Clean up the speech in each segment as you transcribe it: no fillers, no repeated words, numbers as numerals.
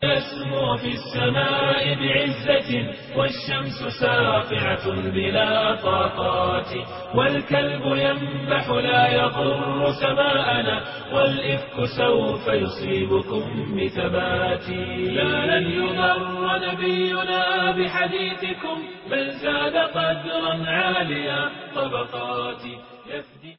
يسمو في السماء بعزة والشمس ساطعة بلا طاقات والكلب ينبح لا يضر سماءنا والإفك سوف يصيبكم بثبات لا لن يضر نبينا بحديثكم بل زاد قدرا عاليا طبقات يفدي.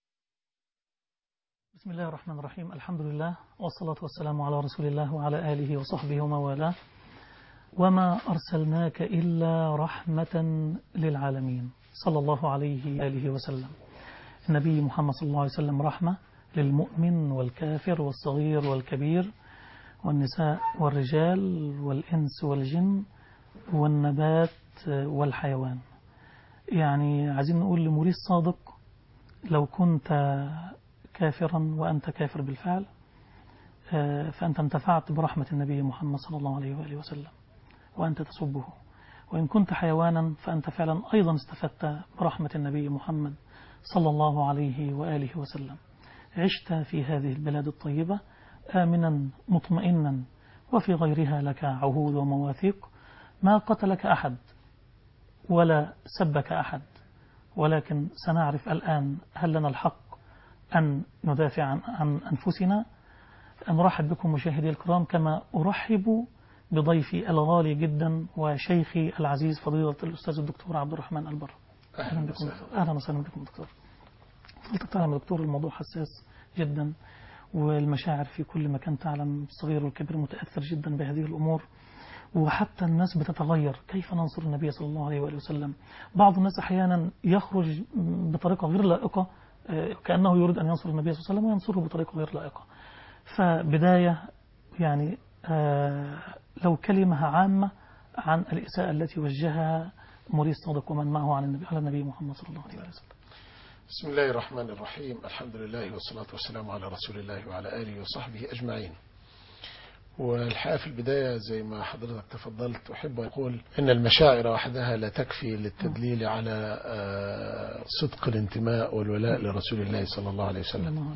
بسم الله الرحمن الرحيم. الحمد لله والصلاة والسلام على رسول الله وعلى آله وصحبه ومن والاه. وما أرسلناك إلا رحمة للعالمين صلى الله عليه وآله وسلم. النبي محمد صلى الله عليه وسلم رحمة للمؤمن والكافر والصغير والكبير والنساء والرجال والإنس والجن والنبات والحيوان. يعني عايزين نقول لمريد صادق: لو كنت كافرا وأنت كافر بالفعل فأنت انتفعت برحمة النبي محمد صلى الله عليه وآله وسلم وأنت تسبه، وإن كنت حيوانا فأنت فعلا أيضا استفدت برحمة النبي محمد صلى الله عليه وآله وسلم. عشت في هذه البلاد الطيبة آمنا مطمئنا وفي غيرها لك عهود ومواثيق، ما قتلك أحد ولا سبك أحد، ولكن سنعرف الآن هل لنا الحق أن ندافع عن أنفسنا. نرحب بكم مشاهدي الكرام، كما أرحب بضيفي الغالي جدا وشيخي العزيز فضيلة الأستاذ الدكتور عبد الرحمن البر. أهلا بكم. أهلا وسهلا بكم دكتور. فضلتك تعلم دكتور الموضوع حساس جدا، والمشاعر في كل مكان تعلم، الصغير والكبير متأثر جدا بهذه الأمور، وحتى الناس بتتغير. كيف ننصر النبي صلى الله عليه وآله وسلم؟ بعض الناس أحيانا يخرج بطريقة غير لائقة كأنه يريد أن ينصر النبي صلى الله عليه وسلم وينصره بطريقة غير لائقة. فبداية يعني لو كلمة عامة عن الإساءة التي وجهها مريد صادق ومن معه على النبي محمد صلى الله عليه وسلم. بسم الله الرحمن الرحيم. الحمد لله والصلاة والسلام على رسول الله وعلى آله وصحبه أجمعين. والحقيقة في البداية زي ما حضرتك تفضلت أحب أن أقول إن المشاعر وحدها لا تكفي للتدليل على صدق الانتماء والولاء لرسول الله صلى الله عليه وسلم.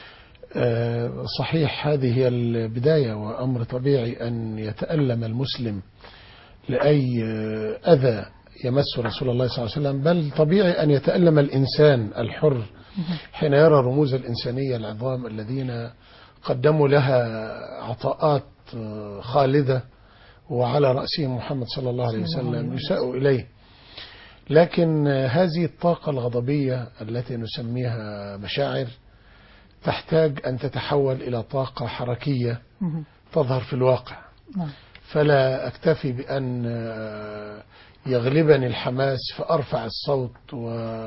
صحيح هذه هي البداية، وأمر طبيعي أن يتألم المسلم لأي أذى يمس رسول الله صلى الله عليه وسلم، بل طبيعي أن يتألم الإنسان الحر حين يرى رموز الإنسانية العظام الذين قدموا لها عطاءات خالدة وعلى رأسهم محمد صلى الله عليه وسلم يساء إليه. لكن هذه الطاقة الغضبية التي نسميها مشاعر تحتاج أن تتحول إلى طاقة حركية تظهر في الواقع. فلا أكتفي بأن يغلبني الحماس فأرفع الصوت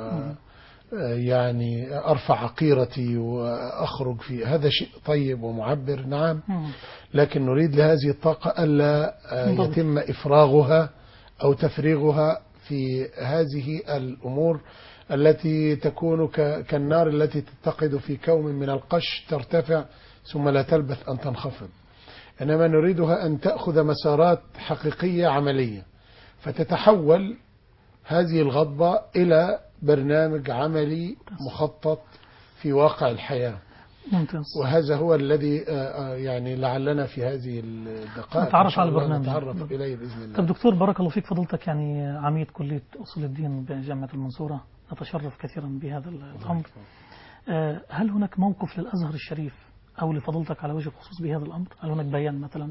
يعني أرفع عقيرتي وأخرج في هذا شيء طيب ومعبر، نعم، لكن نريد لهذه الطاقة ألا يتم إفراغها أو تفريغها في هذه الأمور التي تكون كالنار التي تتقد في كوم من القش ترتفع ثم لا تلبث أن تنخفض، إنما نريدها أن تأخذ مسارات حقيقية عملية، فتتحول هذه الغضبة إلى برنامج عملي مخطط في واقع الحياة. ممتاز. وهذا هو الذي يعني لعلنا في هذه الدقائق نتعرف على البرنامج، نتعرف إليه بإذن الله. طب دكتور بارك الله فيك، فضلتك يعني عميد كلية أصول الدين بجامعة المنصورة، نتشرف كثيرا بهذا الأمر. هل هناك موقف للأزهر الشريف أو لفضلتك على وجه الخصوص بهذا الأمر؟ هل هناك بيان مثلا؟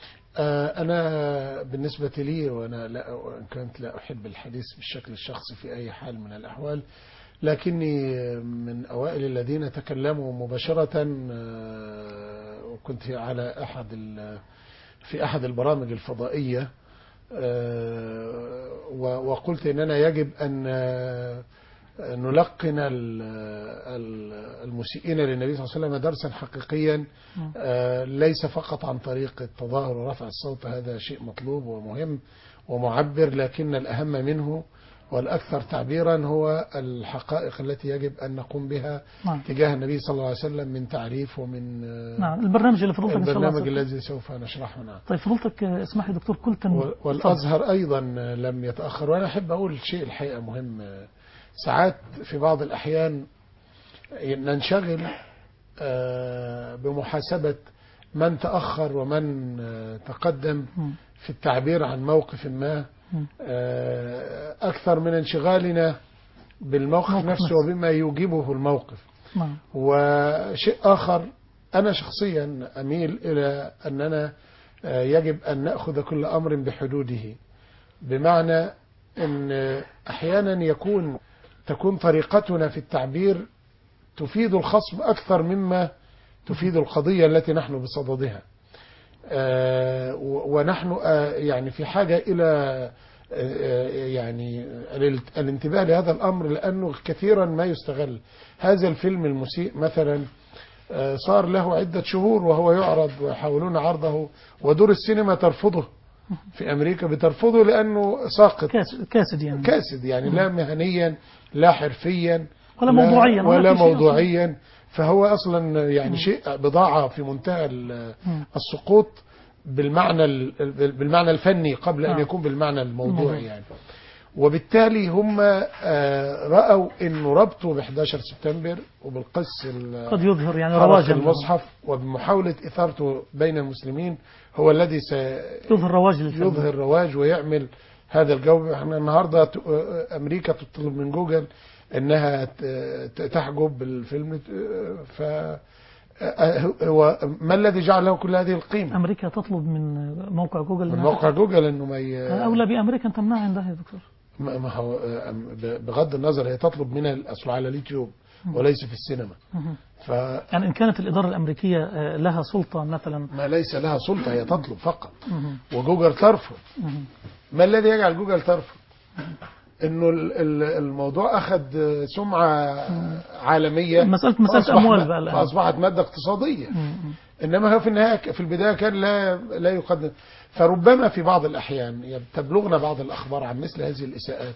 أنا بالنسبة لي، وأنا كنت لا أحب الحديث بالشكل الشخصي في أي حال من الأحوال، لكني من أوائل الذين تكلموا مباشرة، وكنت في أحد البرامج الفضائية، وقلت إننا يجب أن نلقن المسيئين للنبي صلى الله عليه وسلم درسا حقيقيا، ليس فقط عن طريق التظاهر ورفع الصوت، هذا شيء مطلوب ومهم ومعبر، لكن الأهم منه والأكثر تعبيرا هو الحقائق التي يجب أن نقوم بها تجاه النبي صلى الله عليه وسلم من تعريف ومن البرنامج اللي فضلتك البرنامج الذي سوف نشرحه. نعم. طيب فضلتك اسمح لي دكتور، قلت والأزهر أيضا لم يتأخر. وأنا أحب أقول شيء الحقيقة مهم، ساعات في بعض الأحيان ننشغل بمحاسبة من تأخر ومن تقدم في التعبير عن موقف ما أكثر من انشغالنا بالموقف نفسه وبما يوجبه الموقف. وشيء آخر، أنا شخصيا أميل إلى أننا يجب أن نأخذ كل أمر بحدوده، بمعنى أن أحيانا تكون طريقتنا في التعبير تفيد الخصم أكثر مما تفيد القضية التي نحن بصددها، ونحن يعني في حاجة إلى يعني الانتباه لهذا الأمر، لأنه كثيرا ما يستغل. هذا الفيلم المسيء مثلا صار له عدة شهور وهو يعرض ويحاولون عرضه، ودور السينما ترفضه في أمريكا، بترفضه لأنه ساقط، كاسد يعني لا مهنيا لا حرفيا ولا موضوعيا، فهو أصلا يعني شيء بضاعة في منتهى السقوط بالمعنى الفني قبل أن يكون بالمعنى الموضوعي يعني. وبالتالي هم رأوا أنه ربطه ب 11 سبتمبر وبالقس قد يظهر يعني رواج المصحف وبمحاولة إثارته بين المسلمين هو الذي يظهر رواج ويعمل هذا الجو. احنا النهاردة أمريكا تطلب من جوجل أنها تحجب الفيلم، ما الذي جعل له كل هذه القيمة؟ أمريكا تطلب من موقع جوجل أنه ما أولى بأمريكا أن تمنعها عندها يا دكتور. ما هو بغض النظر هي تطلب من الأصل على اليوتيوب وليس في السينما. يعني إن كانت الإدارة الأمريكية لها سلطة مثلا، ما ليس لها سلطة، هي تطلب فقط وجوجل ترفض. ما الذي يجعل جوجل ترفض؟ انه الموضوع اخذ سمعة عالمية، مسألة اموال بقى، فاصبحت مادة اقتصادية. انما هو في النهاية في البداية كان لا يقدم. فربما في بعض الاحيان تبلغنا بعض الاخبار عن مثل هذه الاساءات،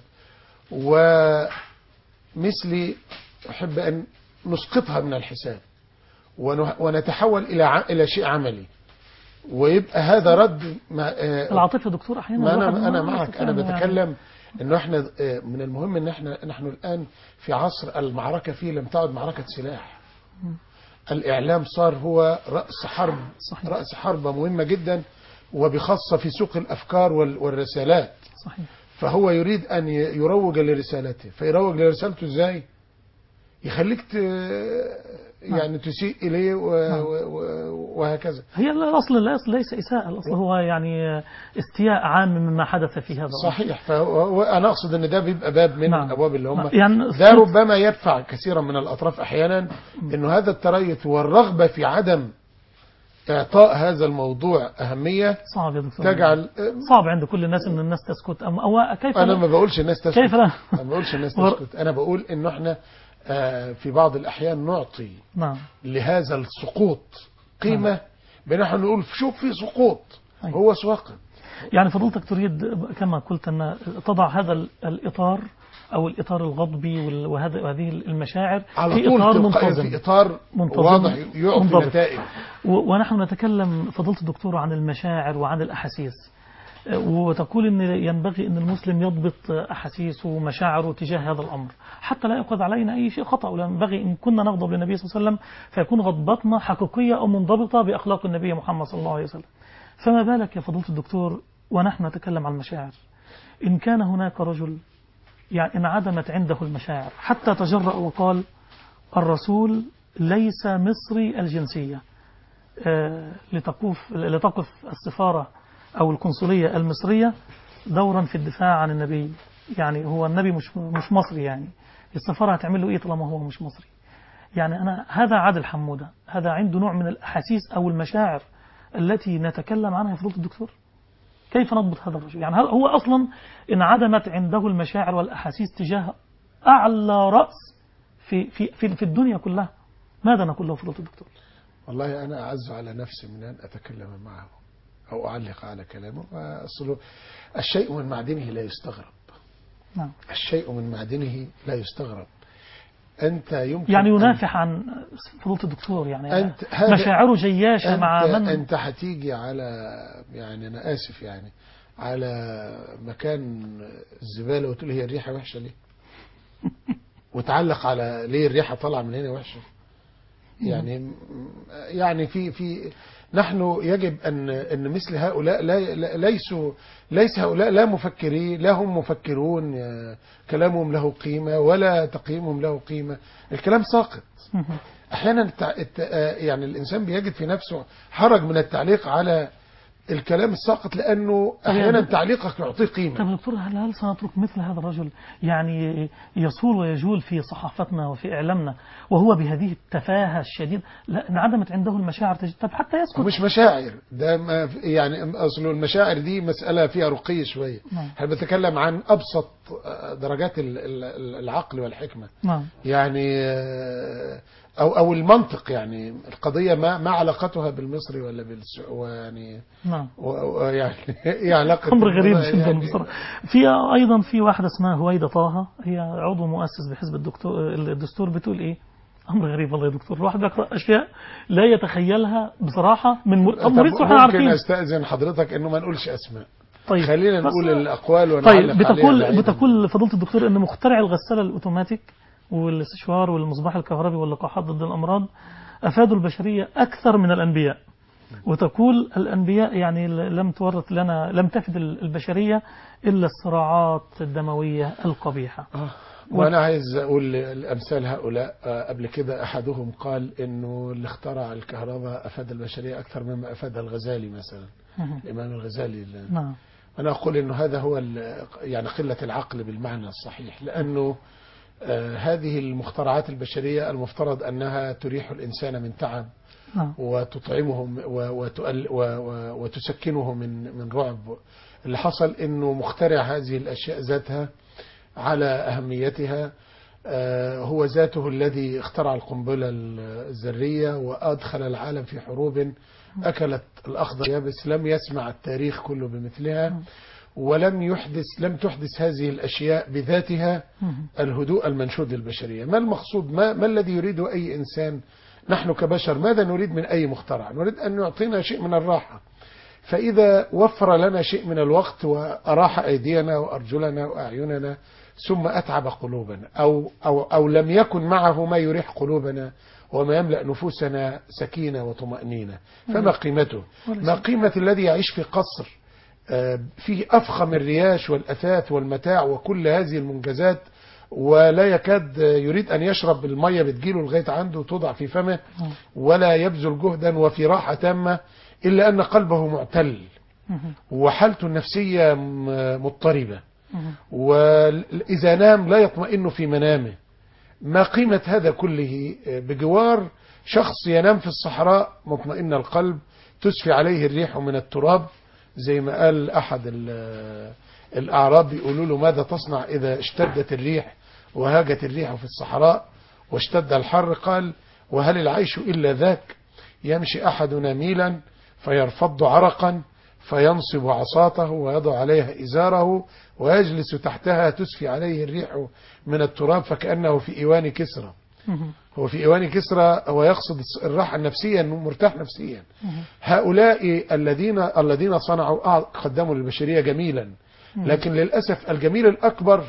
ومثلي احب ان نسقطها من الحساب ونتحول الى شيء عملي، ويبقى هذا رد العاطفة دكتور احيانا. انا معك، انا بتكلم انه احنا من المهم ان نحن الان في عصر المعركة فيه لم تعد معركة سلاح. الاعلام صار هو رأس حرب. صحيح. رأس حربة مهمة جدا، وبخاصة في سوق الافكار والرسالات. صحيح. فهو يريد ان يروج لرسالته، فيروج لرسالته ازاي؟ يخليك يعني تسيء إليه وهكذا. هي الأصل ليس إساءة، الأصل هو يعني استياء عام مما حدث في هذا. صحيح. فأنا أقصد أن ده بيبقى باب من الأبواب اللي هم يعني ده ربما يدفع كثيرا من الأطراف أحيانا أنه هذا التريث والرغبة في عدم إعطاء هذا الموضوع أهمية صعب يا دكتور، تجعل صعب عند كل الناس أن الناس تسكت. أو كيف أنا ما بقولش الناس تسكت، كيف لا؟ ما بقولش الناس تسكت، أنا بقول إنه إحنا في بعض الأحيان نعطي لهذا السقوط قيمة، بنحن نقول شوف في سقوط. هو سواقط. يعني فضلتك تريد كما قلت أن تضع هذا الإطار أو الإطار الغضبي وهذه المشاعر في إطار منتظم، في إطار واضح يعطي نتائج. ونحن نتكلم فضلت الدكتور عن المشاعر وعن الأحاسيس، وتقول أن ينبغي أن المسلم يضبط أحاسيسه ومشاعره تجاه هذا الأمر حتى لا يأخذ علينا أي شيء خطأ. ولا ينبغي إن كنا نغضب للنبي صلى الله عليه وسلم فيكون غضبتنا حقيقية أو منضبطة بأخلاق النبي محمد صلى الله عليه وسلم. فما بالك يا فضيلة الدكتور ونحن نتكلم عن المشاعر؟ إن كان هناك رجل يعني انعدمت عنده المشاعر حتى تجرأ وقال الرسول ليس مصري الجنسية، لتقف السفارة أو القنصلية المصرية دورا في الدفاع عن النبي. يعني هو النبي مش مصري، يعني السفارة هتعمل له إيه طالما هو مش مصري؟ يعني هذا عادل حمودة، هذا عنده نوع من الأحاسيس أو المشاعر التي نتكلم عنها في فضيلة الدكتور. كيف نضبط هذا الرجل؟ يعني هو أصلا انعدمت عنده المشاعر والأحاسيس تجاه أعلى رأس في الدنيا كلها. ماذا نقول له فضيلة الدكتور؟ والله أنا أعز على نفسي من أن أتكلم معه أو أعلق على كلامه. أصله الشيء من معدنه لا يستغرب. نعم. الشيء من معدنه لا يستغرب. أنت يمكن يعني ينافح عن فضيلة الدكتور، يعني مشاعره جياشة مع من أنت هتيجي على، يعني أنا آسف يعني، على مكان الزبالة وتقول هي الريحة وحشة ليه؟ وتعلق على ليه الريحة طالعة من هنا وحشة؟ يعني في نحن يجب أن مثل هؤلاء ليس هؤلاء لا مفكرين، لا هم مفكرون كلامهم له قيمة ولا تقييمهم له قيمة، الكلام ساقط. أحيانا يعني الإنسان بيجد في نفسه حرج من التعليق على الكلام الساقط، لأنه أحيانا تعليقك يعطيه قيمة. طب دكتور، هل سنترك مثل هذا الرجل يعني يصول ويجول في صحافتنا وفي إعلامنا وهو بهذه التفاهة الشديدة، انعدمت عنده المشاعر طب حتى يسكت؟ مش مشاعر، ده ما يعني أصل المشاعر دي مسألة فيها رقي شوية. احنا بنتكلم عن أبسط درجات العقل والحكمة. يعني أو المنطق، يعني القضية ما علاقتها بالمصري ولا يعني يعني ايه علاقة؟ أمر غريب جدا بصراحة. أيضا في واحدة اسمها هويدا طه، هي عضو مؤسس بحزب الدستور، بتقول إيه؟ أمر غريب والله يا دكتور، الواحد بيقرأ أشياء لا يتخيلها بصراحة من مريض. ممكن أستأذن حضرتك إنه ما نقولش أسماء؟ طيب خلينا نقول الأقوال ونعلق عليها. بتقول فضيلة الدكتور إن مخترع الغسالة الأوتوماتيك والاستشوار والمصباح الكهربي واللقاحات ضد الأمراض أفادوا البشرية أكثر من الأنبياء. وتقول الأنبياء يعني لم تفد البشرية إلا الصراعات الدموية القبيحة. وأنا عايز أقول الأمثال هؤلاء. قبل كده أحدهم قال إنه اللي اخترع الكهرباء أفاد البشرية أكثر مما أفاد الغزالي مثلا، الإمام الغزالي. نعم. أنا أقول إنه هذا هو يعني قلة العقل بالمعنى الصحيح، لأنه هذه المخترعات البشرية المفترض أنها تريح الإنسان من تعب وتطعمه وتسكنه من رعب. اللي حصل إنه مخترع هذه الأشياء ذاتها على أهميتها هو ذاته الذي اخترع القنبلة الذرية وأدخل العالم في حروب أكلت الأخضر يابس لم يسمع التاريخ كله بمثلها، ولم تحدث هذه الأشياء بذاتها الهدوء المنشود للبشرية. ما المقصود؟ ما الذي يريده أي إنسان؟ نحن كبشر ماذا نريد من أي مخترع؟ نريد أن يعطينا شيء من الراحة. فإذا وفر لنا شيء من الوقت وأراح أيدينا وأرجلنا وأعيننا ثم أتعب قلوبنا أو لم يكن معه ما يريح قلوبنا وما يملأ نفوسنا سكينة وطمأنينة، فما قيمته؟ ما قيمة الذي يعيش في قصر فيه أفخم الرياش والأثاث والمتاع وكل هذه المنجزات، ولا يكاد يريد أن يشرب المية بتجيله لغاية عنده وتوضع في فمه، ولا يبذل جهدا وفي راحة تامة، إلا أن قلبه معتل وحالته النفسية مضطربة، وإذا نام لا يطمئن في منامه. ما قيمة هذا كله بجوار شخص ينام في الصحراء مطمئن القلب تسفي عليه الريح من التراب، زي ما قال أحد الأعراب بيقولوا له ماذا تصنع إذا اشتدت الريح وهاجت الريح في الصحراء واشتد الحر؟ قال وهل العيش إلا ذاك؟ يمشي أحدنا ميلا فيرفض عرقا فينصب عصاته ويضع عليها إزاره ويجلس تحتها تسفي عليه الريح من التراب فكأنه في إيوان كسرى. هو في إيوان كسرى هو يقصد الراحة النفسية، أنه مرتاح نفسيا. هؤلاء الذين صنعوا قدموا للبشرية جميلا، لكن للأسف الجميل الأكبر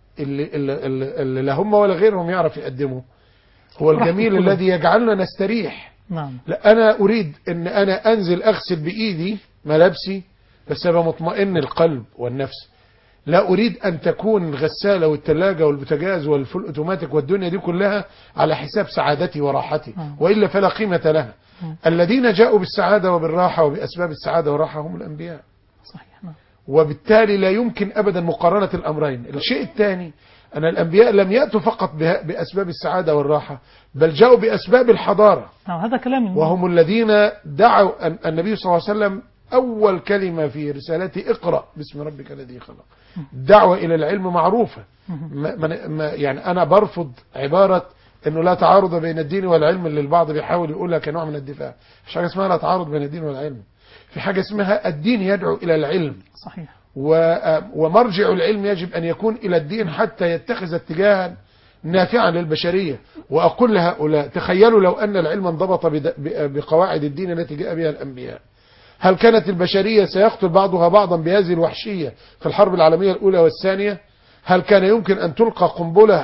اللي لا هم ولا غيرهم يعرف يقدمه هو الجميل الذي يجعلنا نستريح. لا، أنا أريد أن أنا أنزل أغسل بإيدي ملابسي بس أبقى مطمئن القلب والنفس. لا أريد أن تكون الغسالة والثلاجة والبوتاجاز والفول أوتوماتيك والدنيا دي كلها على حساب سعادتي وراحتي، وإلا فلا قيمة لها. الذين جاءوا بالسعادة وبالراحة وبأسباب السعادة والراحة هم الأنبياء. صحيح. وبالتالي لا يمكن أبدا مقارنة الأمرين. الشيء الثاني أن الأنبياء لم يأتوا فقط بأسباب السعادة والراحة، بل جاءوا بأسباب الحضارة. هذا كلام. وهم الذين دعوا النبي صلى الله عليه وسلم أول كلمة في رسالته اقرأ باسم ربك الذي خلق. دعوة إلى العلم معروفة. يعني أنا برفض عبارة أنه لا تعارض بين الدين والعلم اللي البعض بيحاول يقولها كنوع من الدفاع. مش حاجة اسمها لا تعارض بين الدين والعلم، في حاجة اسمها الدين يدعو إلى العلم. صحيح. ومرجع العلم يجب أن يكون إلى الدين حتى يتخذ اتجاها نافعا للبشرية. وأقول لهؤلاء تخيلوا لو أن العلم انضبط بقواعد الدين التي جاء بها الأنبياء، هل كانت البشرية سيقتل بعضها بعضا بهذه الوحشية في الحرب العالمية الأولى والثانية؟ هل كان يمكن أن تلقى قنبلة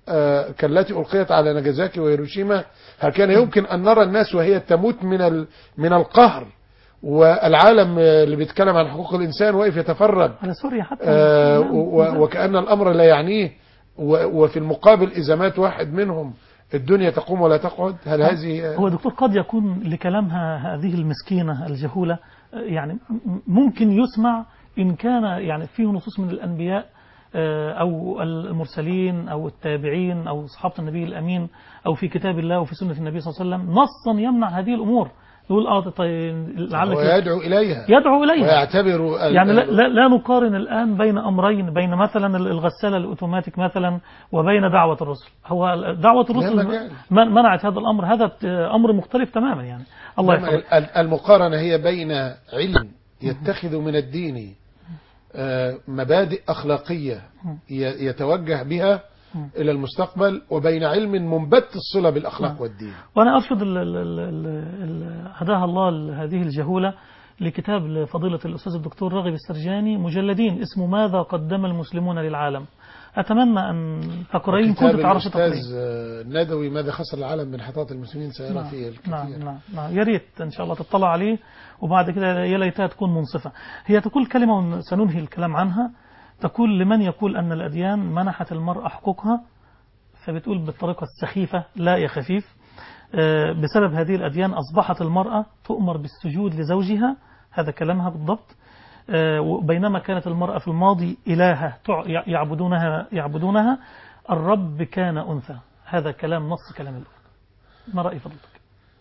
كالتي ألقيت على ناجازاكي وهيروشيما، هل كان يمكن أن نرى الناس وهي تموت من القهر، والعالم اللي بيتكلم عن حقوق الإنسان واقف يتفرج على سوريا حتى وكأن الأمر لا يعنيه، وفي المقابل إذا مات واحد منهم الدنيا تقوم ولا تقعد؟ هل هذه هو دكتور قد يكون لكلامها هذه المسكينة الجهولة يعني ممكن يسمع إن كان يعني فيه نصوص من الأنبياء أو المرسلين أو التابعين أو صحابة النبي الأمين أو في كتاب الله وفي سنة النبي صلى الله عليه وسلم نصا يمنع هذه الأمور، يقول طيب لعلك ويدعو إليها ويعتبر يعني لا نقارن الآن بين أمرين، بين مثلا الغسالة الأوتوماتيك مثلا وبين دعوة الرسل. هو دعوة الرسل منعت هذا الأمر، هذا أمر مختلف تماما يعني. الله يحفظك. المقارنة هي بين علم يتخذ من الدين مبادئ أخلاقية يتوجه بها إلى المستقبل، وبين علم منبت الصلة بالأخلاق والدين. وأنا أرشد هداها الله هذه الجهولة لكتاب لفضيلة الأستاذ الدكتور راغب السرجاني، مجلدين، اسمه ماذا قدم المسلمون للعالم. أتمنى أن تقرأين كنت تعرف تقرأين. الأستاذ ندوي ماذا خسر العالم من انحطاط المسلمين سيرى فيه الكثير. نعم. يا ريت إن شاء الله تطلع عليه، وبعد كده يا ليتها تكون منصفة. هي تقول كلمة سننهي الكلام عنها، تقول لمن يقول أن الأديان منحت المرأة حقوقها، فبتقول بالطريقة السخيفة لا يا خفيف، بسبب هذه الأديان أصبحت المرأة تؤمر بالسجود لزوجها، هذا كلامها بالضبط، بينما كانت المرأة في الماضي إلهة يعبدونها الرب كان أنثى. هذا كلام نص كلام الأخت. ما رأي فضلتك؟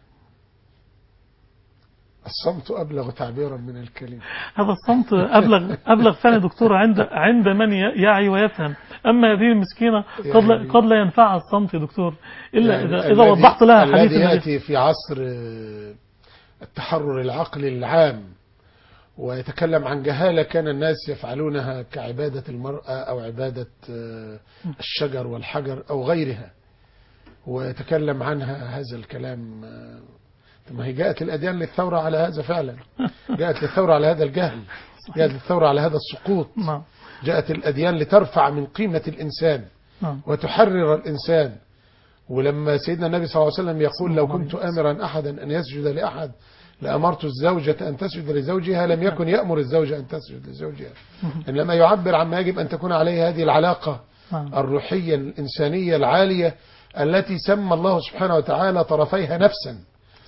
الصمت أبلغ تعبيرا من الكلمة. هذا الصمت أبلغ فعلا دكتورة عند من يعي ويفهم. أما هذه المسكينة قد لا ينفعها الصمت يا دكتور إلا يعني إذا وضحت لها حديث الذي يأتي في عصر التحرر العقلي العام ويتكلم عن جهالة كان الناس يفعلونها كعبادة المرأة أو عبادة الشجر والحجر أو غيرها، ويتكلم عنها هذا الكلام. ما هي جاءت الأديان للثورة على هذا فعلا، جاءت للثورة على هذا الجهل، جاءت للثورة على هذا السقوط، جاءت الأديان لترفع من قيمة الإنسان وتحرر الإنسان. ولما سيدنا النبي صلى الله عليه وسلم يقول لو كنت آمرا أحدا أن يسجد لأحد لأمرت الزوجة أن تسجد لزوجها، لم يكن يأمر الزوجة أن تسجد لزوجها، إنما يعبر عما يجب أن تكون عليه هذه العلاقة الروحية الإنسانية العالية التي سمى الله سبحانه وتعالى طرفيها نفسا،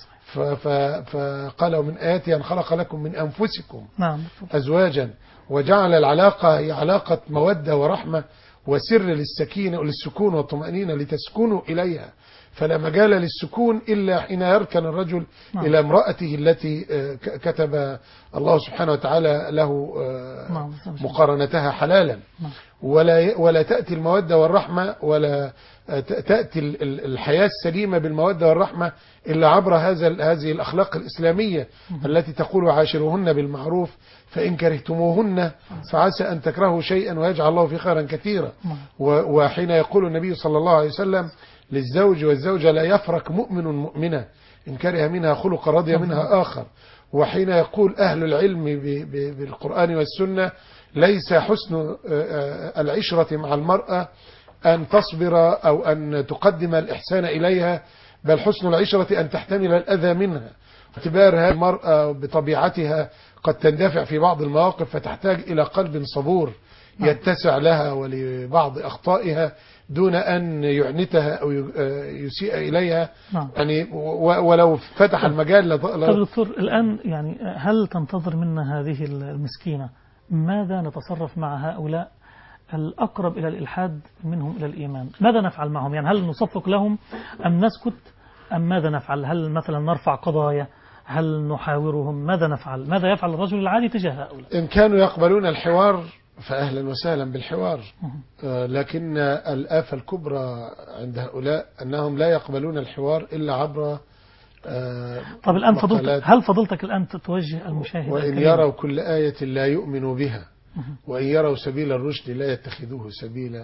فقال ومن آياته أن خلق لكم من أنفسكم أزواجا وجعل العلاقة هي علاقة مودة ورحمة وسر للسكينة وللسكون والطمأنينة لتسكنوا إليها، فلا مجال للسكون إلا حين يركن الرجل إلى امرأته التي كتب الله سبحانه وتعالى له مقارنتها حلالا، ولا تأتي المودة والرحمة ولا تأتي الحياة السليمة بالمودة والرحمة إلا عبر هذه الأخلاق الإسلامية التي تقول عاشروهن بالمعروف فإن كرهتموهن فعسى أن تكرهوا شيئا ويجعل الله فيه خيرا كثيرا. وحين يقول النبي صلى الله عليه وسلم للزوج والزوجة لا يفرق مؤمن مؤمنة إن كره منها خلق رضي منها آخر. وحين يقول أهل العلم بالقرآن والسنة ليس حسن العشرة مع المرأة أن تصبر أو أن تقدم الإحسان إليها، بل حسن العشرة أن تحتمل الأذى منها. اعتبار هذه المرأة بطبيعتها قد تندفع في بعض المواقف فتحتاج إلى قلب صبور يتسع لها ولبعض أخطائها دون أن يعنتها أو يسيء إليها يعني ولو فتح المجال. طب دكتور الآن يعني هل تنتظر منا هذه المسكينة ماذا نتصرف مع هؤلاء الأقرب إلى الإلحاد منهم إلى الإيمان؟ ماذا نفعل معهم؟ يعني هل نصفق لهم أم نسكت أم ماذا نفعل؟ هل مثلا نرفع قضايا؟ هل نحاورهم؟ ماذا نفعل؟ ماذا يفعل الرجل العادي تجاه هؤلاء؟ إن كانوا يقبلون الحوار فأهلا وسهلا بالحوار، لكن الآفة الكبرى عند هؤلاء أنهم لا يقبلون الحوار إلا عبر طب الآن هل فضلتك الآن توجه المشاهد وإن يروا كل آية لا يؤمنوا بها وإن يروا سبيل الرشد لا يتخذوه سبيلا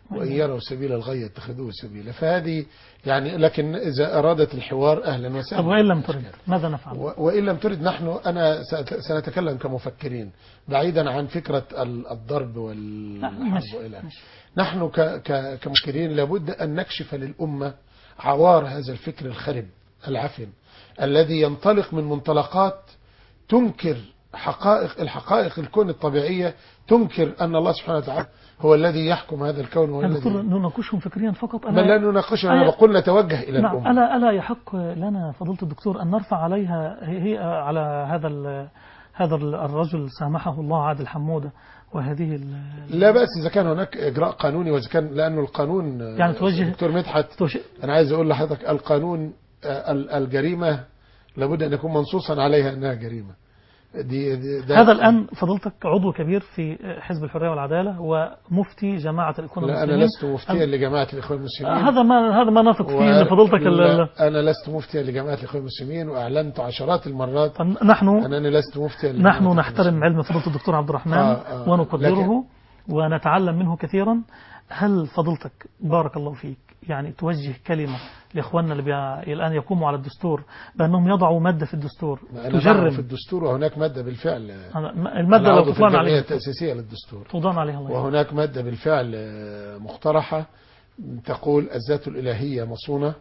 وإن يروا سبيل الغي يتخذوه سبيلا. فهذه يعني، لكن إذا أرادت الحوار أهلا وسهلا. طب وإن لم ترد ماذا نفعل؟ وإن لم ترد أنا سنتكلم كمفكرين بعيدا عن فكرة الضرب والحرب وإلى. نحن كمفكرين لابد أن نكشف للأمة عوار هذا الفكر الخرب العفن الذي ينطلق من منطلقات تنكر الحقائق الكون الطبيعية، تنكر أن الله سبحانه وتعالى هو الذي يحكم هذا الكون. هو الذي نناقشهم فكريا فقط. بل لا نناقشهم، أنا بقول نتوجه إلى الأمة. ألا يحق لنا فضيلة الدكتور أن نرفع عليها هي على هذا الرجل سامحه الله عادل حمودة وهذه لا بأس إذا كان هناك إجراء قانوني، وإذا كان لأنه القانون يعني دكتور مدحت أنا عايز أقول لحضرتك القانون الجريمة لابد أن يكون منصوصا عليها أنها جريمة. هذا الآن فضلتك عضو كبير في حزب الحرية والعدالة ومفتي جماعة الإخوان المسلمين. لا أنا لست مفتيا لجماعة الإخوان المسلمين. هذا ما نثق فيه لفضلتك. أنا لست مفتيا لجماعة الإخوان المسلمين، وأعلنت عشرات المرات أنني لست مفتيا. نحن نحترم علم فضيلة الدكتور عبد الرحمن ونقدره ونتعلم منه كثيرا. هل فضلتك بارك الله فيك يعني توجه كلمة لإخواننا اللي الآن يقوموا على الدستور بأنهم يضعوا مادة في الدستور تجرم في الدستور، وهناك مادة بالفعل المادة لو تطلع عليها التأسيسية للدستور توضع عليها الله، وهناك مادة بالفعل مقترحة تقول الذات الإلهية مصونة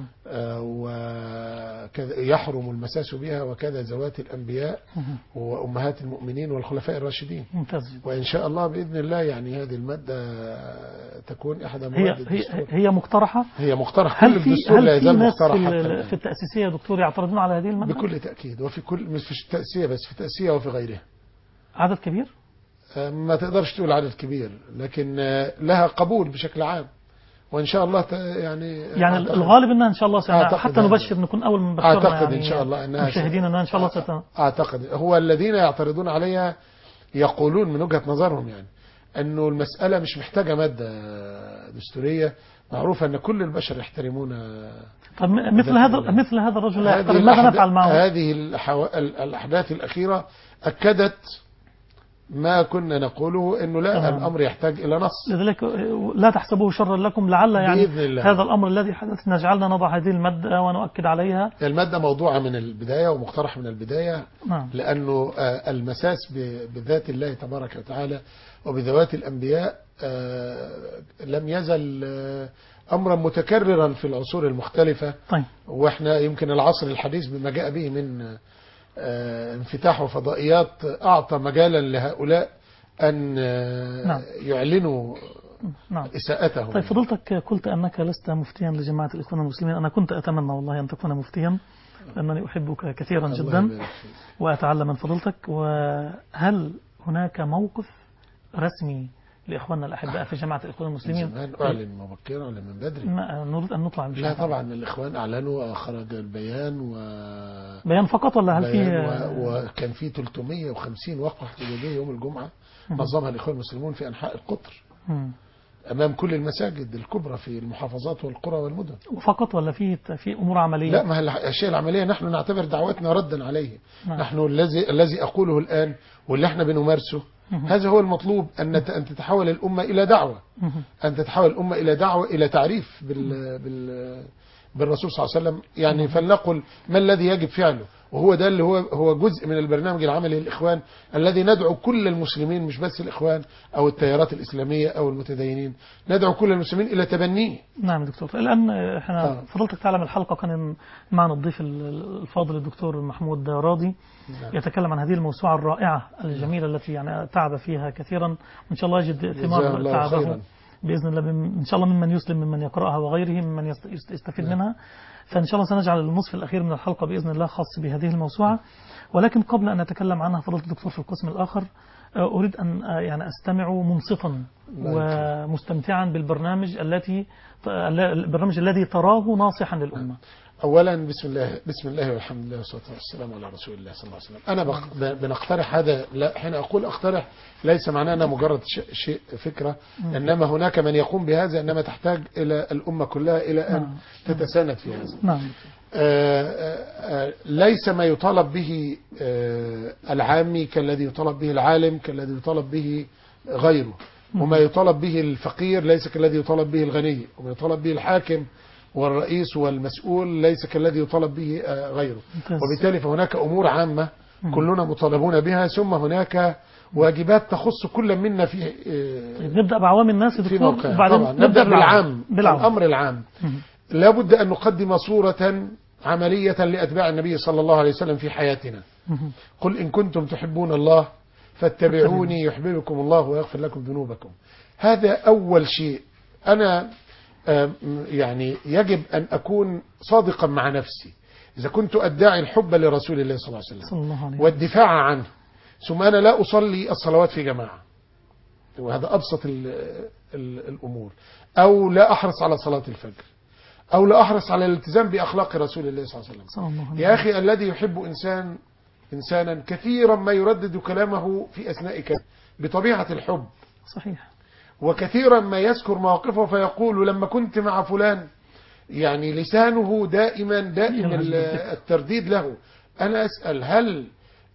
ويحرم المساس بها، وكذا ذوات الأنبياء وأمهات المؤمنين والخلفاء الراشدين. ممتاز. وإن شاء الله بإذن الله يعني هذه المادة تكون إحدى مواد الدستور. هي مقترحة. هي مقترحة. كل الدستور لا يزال مقترح في التأسيسية دكتور يعترضون على هذه المادة؟ بكل تأكيد، وفي كل مش في التأسيسية بس، في التأسيسية وفي غيرها. عدد كبير؟ ما تقدرش تقول عدد كبير، لكن لها قبول بشكل عام، وإن شاء الله يعني الغالب أنها إن شاء الله حتى نبشر نكون أول من بشرنا. أعتقد يعني إن شاء الله أنها مشاهدين أنها إن شاء الله أعتقد هو الذين يعترضون عليها يقولون من وجهة نظرهم يعني أنه المسألة مش محتاجة مادة دستورية، معروف أن كل البشر يحترمون. طب مثل هذا الرجل لا يحترم، ماذا نفعل معه؟ هذه الأحداث الأخيرة أكدت ما كنا نقوله أنه لا الأمر يحتاج إلى نص. لذلك لا تحسبوه شرا لكم، لعل يعني هذا الأمر الذي حدث نجعلنا نضع هذه المادة ونؤكد عليها. المادة موضوعة من البداية ومقترح من البداية. نعم. لأنه المساس بذات الله تبارك وتعالى وبذوات الأنبياء لم يزل أمرا متكررا في العصور المختلفة. طيب. وإحنا يمكن العصر الحديث بما جاء به من انفتاح وفضائيات أعطى مجالا لهؤلاء أن يعلنوا إساءتهم. طيب فضلتك قلت أنك لست مفتيا لجماعة الإخوان المسلمين. أنا كنت أتمنى والله أن تكون مفتيا، لأنني أحبك كثيرا جدا وأتعلم من فضلتك. وهل هناك موقف رسمي لإخواننا الأحباء في جماعة الإخوان المسلمين؟ زمان أعلن مبكرا ولا من بدري؟ نريد أن نطلع بشيء. لا طبعا الإخوان أعلنوا وخرج البيان بيان فقط ولا هل في وكان في 350 وقفة احتجاجية يوم الجمعة نظمها الإخوان المسلمون في أنحاء القطر أمام كل المساجد الكبرى في المحافظات والقرى والمدن. فقط ولا في أمور عملية؟ لا، ما الأشياء العملية نحن نعتبر دعوتنا ردا عليه. نحن الذي أقوله الآن واللي احنا بنمارسه هذا هو المطلوب، أن تتحول الأمة إلى دعوة، أن تتحول الأمة إلى دعوة إلى تعريف بالرسول صلى الله عليه وسلم. يعني فلنقل ما الذي يجب فعله، وهو ده اللي هو جزء من البرنامج العملي للإخوان الذي ندعو كل المسلمين، مش بس الإخوان أو التيارات الإسلامية أو المتدينين، ندعو كل المسلمين إلى تبنيه. نعم دكتور. الآن احنا فضلتك تعلم الحلقة كان معنا الضيف الفاضل الدكتور محمود راضي يتكلم عن هذه الموسوعة الرائعة الجميلة التي يعني تعب فيها كثيرا، وإن شاء الله يجد ثمار تعبه بإذن الله، إن شاء الله ممن يسلم ممن يقرأها وغيره ممن يستفيد منها. فإن شاء الله سنجعل النصف الأخير من الحلقة بإذن الله خاص بهذه الموسوعة. ولكن قبل أن نتكلم عنها فضيلة الدكتور في القسم الآخر أريد أن يعني أستمع منصتا ومستمتعا بالبرنامج البرنامج الذي تراه ناصحا للأمة. أولا بسم الله والحمد لله والصلاة والسلام على رسول الله صلى الله عليه وسلم. أنا بنقترح هذا، لا حين أقول أقترح ليس معناه أنها مجرد شيء فكرة، إنما هناك من يقوم بهذا، إنما تحتاج إلى الأمة كلها إلى أن تتساند في هذا. نعم. ليس ما يطالب به العامي كالذي يطالب به العالم كالذي يطالب به غيره، وما يطالب به الفقير ليس كالذي يطالب به الغني، وما يطالب به الحاكم والرئيس والمسؤول ليس كالذي يطالب به غيره. وبالتالي فهناك أمور عامة كلنا مطالبون بها، ثم هناك واجبات تخص كل منا في طيب نبدأ بعوام الناس في دكتور، موقع. وبعدين طبعا نبدأ بالعام. بالعام. الأمر العام لا بد أن نقدم صورة عملية لأتباع النبي صلى الله عليه وسلم في حياتنا. قل إن كنتم تحبون الله فاتبعوني يحببكم الله ويغفر لكم ذنوبكم. هذا أول شيء. أنا يعني يجب أن أكون صادقا مع نفسي. إذا كنت أدعي الحب لرسول الله صلى الله عليه وسلم والدفاع عنه، ثم أنا لا أصلي الصلوات في جماعة، وهذا أبسط الأمور، أو لا أحرص على صلاة الفجر، أو لا أحرص على الالتزام بأخلاق رسول الله صلى الله عليه وسلم. يا أخي الذي يحب إنسانا كثيرا ما يردد كلامه في أثناء كلامه بطبيعة الحب. صحيح. وكثيرا ما يذكر مواقفه فيقول لما كنت مع فلان، يعني لسانه دائم الترديد له. أنا أسأل هل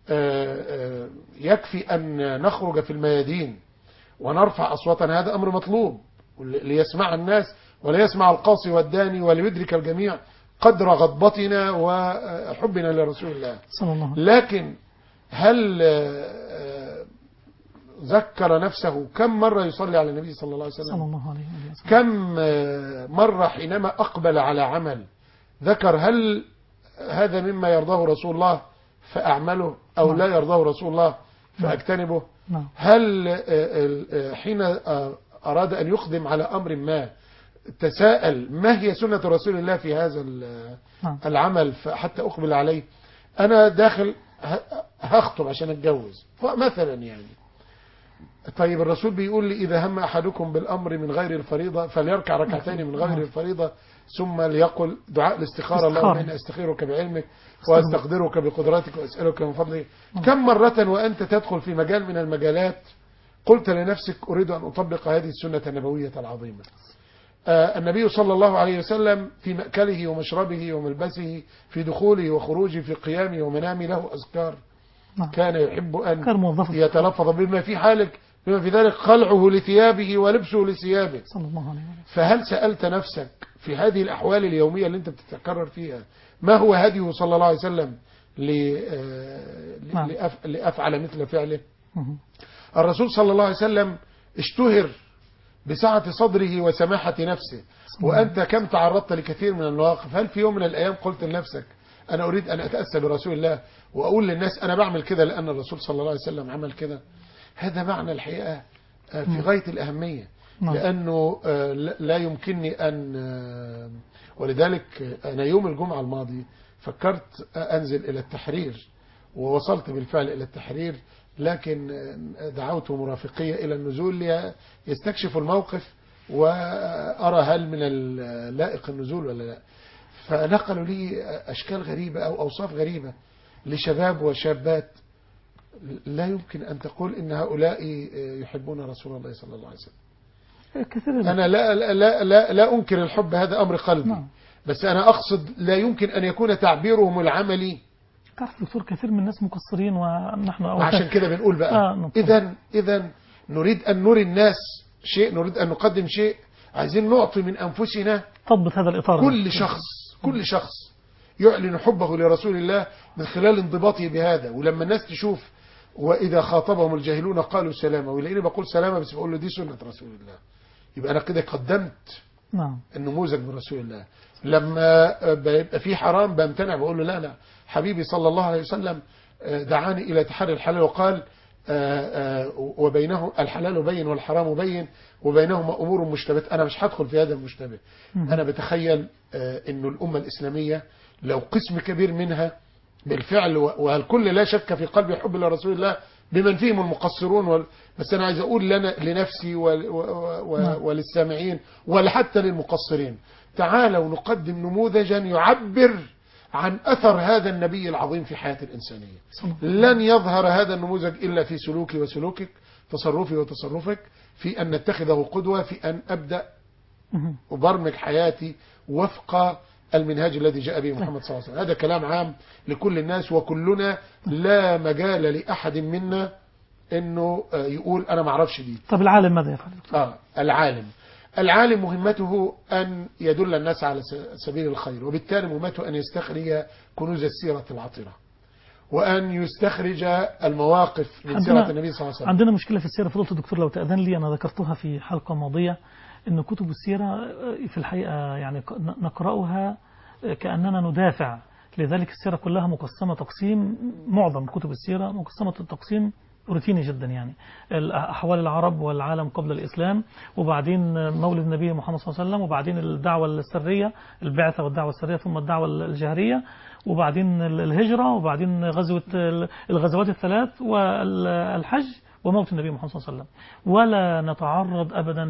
يكفي أن نخرج في الميادين ونرفع أصواتنا؟ هذا أمر مطلوب ليسمع الناس ولا يسمع القاصي والداني، وليدرك الجميع قدر غضبتنا وحبنا لرسول الله صلى الله عليه وسلم. لكن هل ذكر نفسه كم مرة يصلي على النبي صلى الله عليه وسلم؟ صلى الله عليه وسلم. كم مرة حينما أقبل على عمل ذكر هل هذا مما يرضاه رسول الله فأعمله أو لا يرضاه رسول الله فأجتنبه؟ هل حين أراد أن يقدم على أمر ما تساءل ما هي سنة رسول الله في هذا العمل حتى أقبل عليه؟ أنا داخل هخطب عشان أتجوز مثلا، يعني طيب الرسول بيقول لي إذا هم أحدكم بالأمر من غير الفريضة فليركع ركعتين من غير الفريضة ثم ليقل دعاء الاستخارة: اللهم إني أستخيرك بعلمك وأستقدرك بقدرتك وأسألك من فضلك. كم مرة وأنت تدخل في مجال من المجالات قلت لنفسك أريد أن أطبق هذه السنة النبوية العظيمة؟ النبي صلى الله عليه وسلم في مأكله ومشربه وملبسه، في دخوله وخروجه، في قيامه ومنامه له أذكار كان يحب أن يتلفظ بما في ذلك خلعه لثيابه ولبسه لثيابه صلى الله عليه وسلم. فهل سألت نفسك في هذه الأحوال اليومية اللي أنت بتتكرر فيها ما هو هديه صلى الله عليه وسلم لأفعل مثل فعله؟ الرسول صلى الله عليه وسلم اشتهر بسعة صدره وسماحة نفسه، وأنت كم تعرضت لكثير من المواقف. هل في يوم من الأيام قلت لنفسك أنا أريد أن أتأسى برسول الله وأقول للناس أنا بعمل كده لأن الرسول صلى الله عليه وسلم عمل كده؟ هذا معنى الحقيقة في غاية الأهمية، لأنه لا يمكنني أن ولذلك أنا يوم الجمعة الماضي فكرت أنزل إلى التحرير ووصلت بالفعل إلى التحرير، لكن دعوت مرافقية إلى النزول ليستكشفوا الموقف وأرى هل من اللائق النزول ولا لا. فنقلوا لي أشكال غريبة أو أوصاف غريبة لشباب وشابات لا يمكن أن تقول إن هؤلاء يحبون رسول الله صلى الله عليه وسلم. أنا لا أنكر الحب، هذا أمر قلبي، بس أنا أقصد لا يمكن أن يكون تعبيرهم العملي. تعرف دكتور كثير من الناس مقصرين ونحن عشان كده بنقول بقى إذن نريد أن نري الناس شيء، نريد أن نقدم شيء، عايزين نعطي من أنفسنا طبط هذا الإطار. كل شخص يعلن حبه لرسول الله من خلال انضباطه بهذا. ولما الناس تشوف وإذا خاطبهم الجاهلون قالوا سلاما، ويلاقيني بقول سلاما بس بقول له دي سنة رسول الله، يبقى أنا كده قدمت النموذج من رسول الله. لما بيبقى في حرام بامتنع، بقول له لا حبيبي صلى الله عليه وسلم دعاني إلى تحري الحلال وقال وبينه الحلال بين والحرام بين وبينهما أمور مشتبهات. أنا مش هدخل في هذا المشتبه. أنا بتخيل إنه الأمة الإسلامية لو قسم كبير منها بالفعل والكل لا شك في قلبي حب لرسول الله بمن فيهم المقصرون بس أنا عايز أقول لنفسي وللسامعين وحتى للمقصرين، تعالوا نقدم نموذجا يعبر عن أثر هذا النبي العظيم في حياة الإنسانية. لن يظهر هذا النموذج إلا في سلوكي وسلوكك، تصرفي وتصرفك، في أن نتخذه قدوة، في أن أبدأ أبرمج حياتي وفق المنهاج الذي جاء به محمد صلى الله عليه وسلم. هذا كلام عام لكل الناس، وكلنا لا مجال لأحد منا انه يقول انا ما اعرفش دي. طب العالم ماذا يفعل؟ العالم مهمته أن يدل الناس على سبيل الخير، وبالتالي مهمته أن يستخرج كنوز السيرة العطرة، وأن يستخرج المواقف من سيرة النبي صلى الله عليه وسلم. عندنا مشكلة في السيرة فضيلة الدكتور لو تأذن لي، أنا ذكرتها في حلقة ماضية، أن كتب السيرة في الحقيقة يعني نقرأها كأننا ندافع، لذلك السيرة كلها مقسمة تقسيم، معظم كتب السيرة مقسمة التقسيم روتيني جدا، يعني أحوال العرب والعالم قبل الإسلام، وبعدين مولد النبي محمد صلى الله عليه وسلم، وبعدين الدعوة السرية، البعثة والدعوة السرية، ثم الدعوة الجهرية، وبعدين الهجرة، وبعدين الغزوات الثلاث والحج وموت النبي محمد صلى الله عليه وسلم. ولا نتعرض أبدا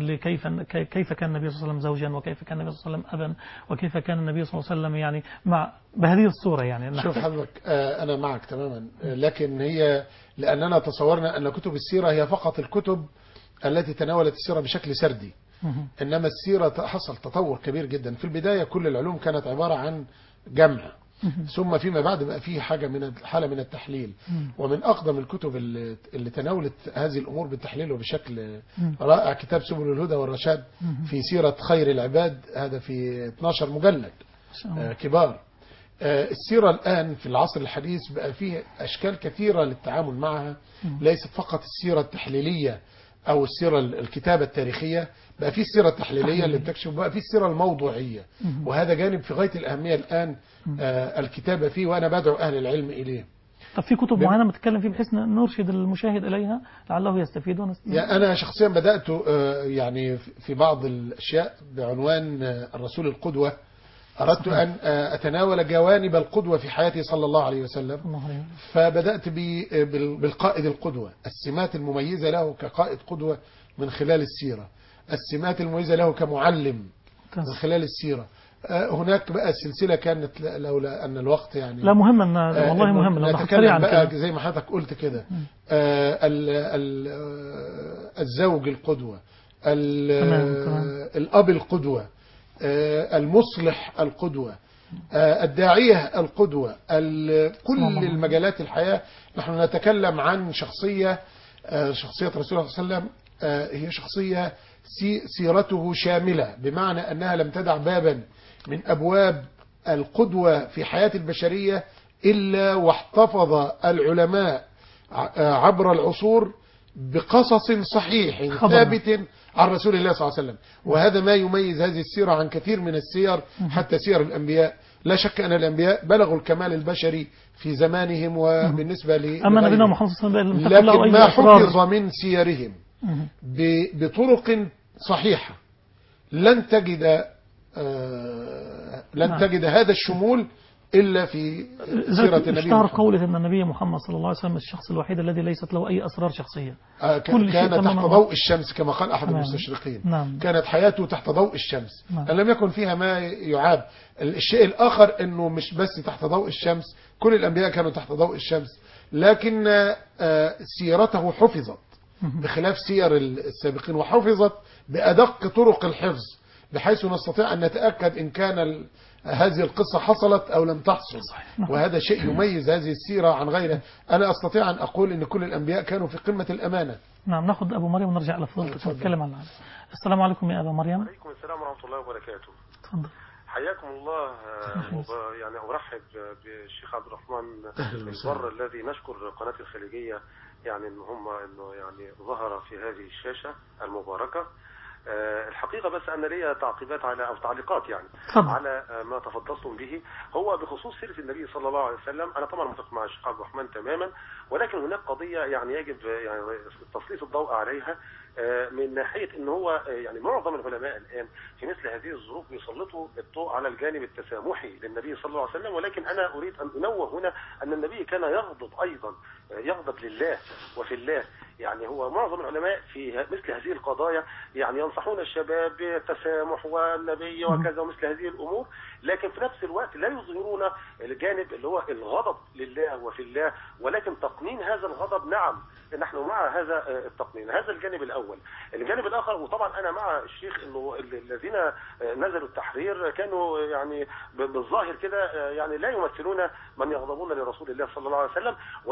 كيف كان النبي صلى الله عليه وسلم زوجا، وكيف كان النبي صلى الله عليه وسلم أبا، وكيف كان النبي صلى الله عليه وسلم يعني بهذه الصورة يعني. شوف حضرتك، أنا معك تماما، لكن هي لأننا تصورنا أن كتب السيرة هي فقط الكتب التي تناولت السيرة بشكل سردي، إنما السيرة حصل تطور كبير جدا. في البداية كل العلوم كانت عبارة عن جمع، ثم فيما بعد بقى فيه حالة من التحليل، ومن أقدم الكتب اللي تناولت هذه الأمور بالتحليل وبشكل رائع كتاب سبل الهدى والرشاد في سيرة خير العباد، هذا في 12 مجلد كبار. السيرة الآن في العصر الحديث بقى فيه أشكال كثيرة للتعامل معها، ليست فقط السيرة التحليلية أو السيرة الكتابة التاريخية، بقى فيه السيرة التحليلية اللي بتكشف، بقى فيه السيرة الموضوعية، وهذا جانب في غاية الأهمية الآن الكتابة فيه، وأنا بدعو أهل العلم إليه. طب في كتب معينة بتتكلم فيه بحيث نرشد المشاهد إليها لعله يستفيد ونستفيد؟ يعني أنا شخصيا بدأت يعني في بعض الأشياء بعنوان الرسول القدوة، أردت أن أتناول جوانب القدوة في حياته صلى الله عليه وسلم، فبدأت بالقائد القدوة، السمات المميزة له كقائد قدوة من خلال السيرة، السمات المميزة له كمعلم من خلال السيرة. هناك بقى سلسلة كانت لولا أن الوقت يعني لا مهم، والله مهم لو نتكلم بقى زي ما حضرتك قلت كده، الزوج القدوة، الأب القدوة، المصلح القدوة، الداعية القدوة، كل المجالات الحياة. نحن نتكلم عن شخصية رسول الله صلى الله عليه وسلم، هي شخصية سيرته شاملة، بمعنى أنها لم تدع بابا من أبواب القدوة في حياة البشرية إلا واحتفظ العلماء عبر العصور بقصص صحيح ثابت عن رسول الله صلى الله عليه وسلم. وهذا ما يميز هذه السيرة عن كثير من السير، حتى سير الأنبياء. لا شك أن الأنبياء بلغوا الكمال البشري في زمانهم وبالنسبة أما نبينا محمد صلى الله عليه وسلم لكن ما حفظ من سيرهم بطرق صحيحة لن تجد هذا الشمول إلا في سيرة النبي. اشتهر قوله أن النبي محمد صلى الله عليه وسلم الشخص الوحيد الذي ليست له أي أسرار شخصية، كان تحت ضوء الشمس كما قال أحد المستشرقين. كانت حياته تحت ضوء الشمس، أن لم يكن فيها ما يعاب. الشيء الآخر أنه مش بس تحت ضوء الشمس، كل الأنبياء كانوا تحت ضوء الشمس، لكن سيرته حفظت بخلاف سير السابقين، وحفظت بأدق طرق الحفظ، بحيث نستطيع أن نتأكد إن كان هذه القصة حصلت أو لم تحصل. وهذا شيء يميز هذه السيرة عن غيرها. أنا أستطيع أن أقول أن كل الأنبياء كانوا في قمة الأمانة. نعم، ناخذ أبو مريم ونرجع إلى فضلتك نتكلم عنها. السلام عليكم يا أبا مريم. وعليكم السلام ورحمة الله وبركاته. تفضل. حياكم الله. يعني أرحب بالشيخ عبد الرحمن البر الذي نشكر قناة الخليجية يعني إنه يعني ظهر في هذه الشاشة المباركة. الحقيقة بس أنا لي تعقيبات أو تعليقات يعني على ما تفضلتم به. هو بخصوص سيرة النبي صلى الله عليه وسلم، أنا طبعا متفق مع الشيخ عبد الرحمن تماما، ولكن هناك قضية يعني يجب يعني تسليط الضوء عليها، من ناحية ان هو يعني معظم العلماء الآن في مثل هذه الظروف بيسلطوا الضوء على الجانب التسامحي للنبي صلى الله عليه وسلم، ولكن أنا أريد أن أنوه هنا أن النبي كان يغضب أيضا، يغضب لله وفي الله. يعني هو معظم العلماء في مثل هذه القضايا يعني ينصحون الشباب بالتسامح والنبي وكذا ومثل هذه الأمور، لكن في نفس الوقت لا يظهرون الجانب اللي هو الغضب لله وفي الله، ولكن تقنين هذا الغضب. نعم نحن مع هذا التقنين، هذا الجانب الأول. الجانب الآخر، وطبعا أنا مع الشيخ أنه الذين نزلوا التحرير كانوا يعني بالظاهر كده يعني لا يمثلون من يغضبون لرسول الله صلى الله عليه وسلم، ولكن أيضا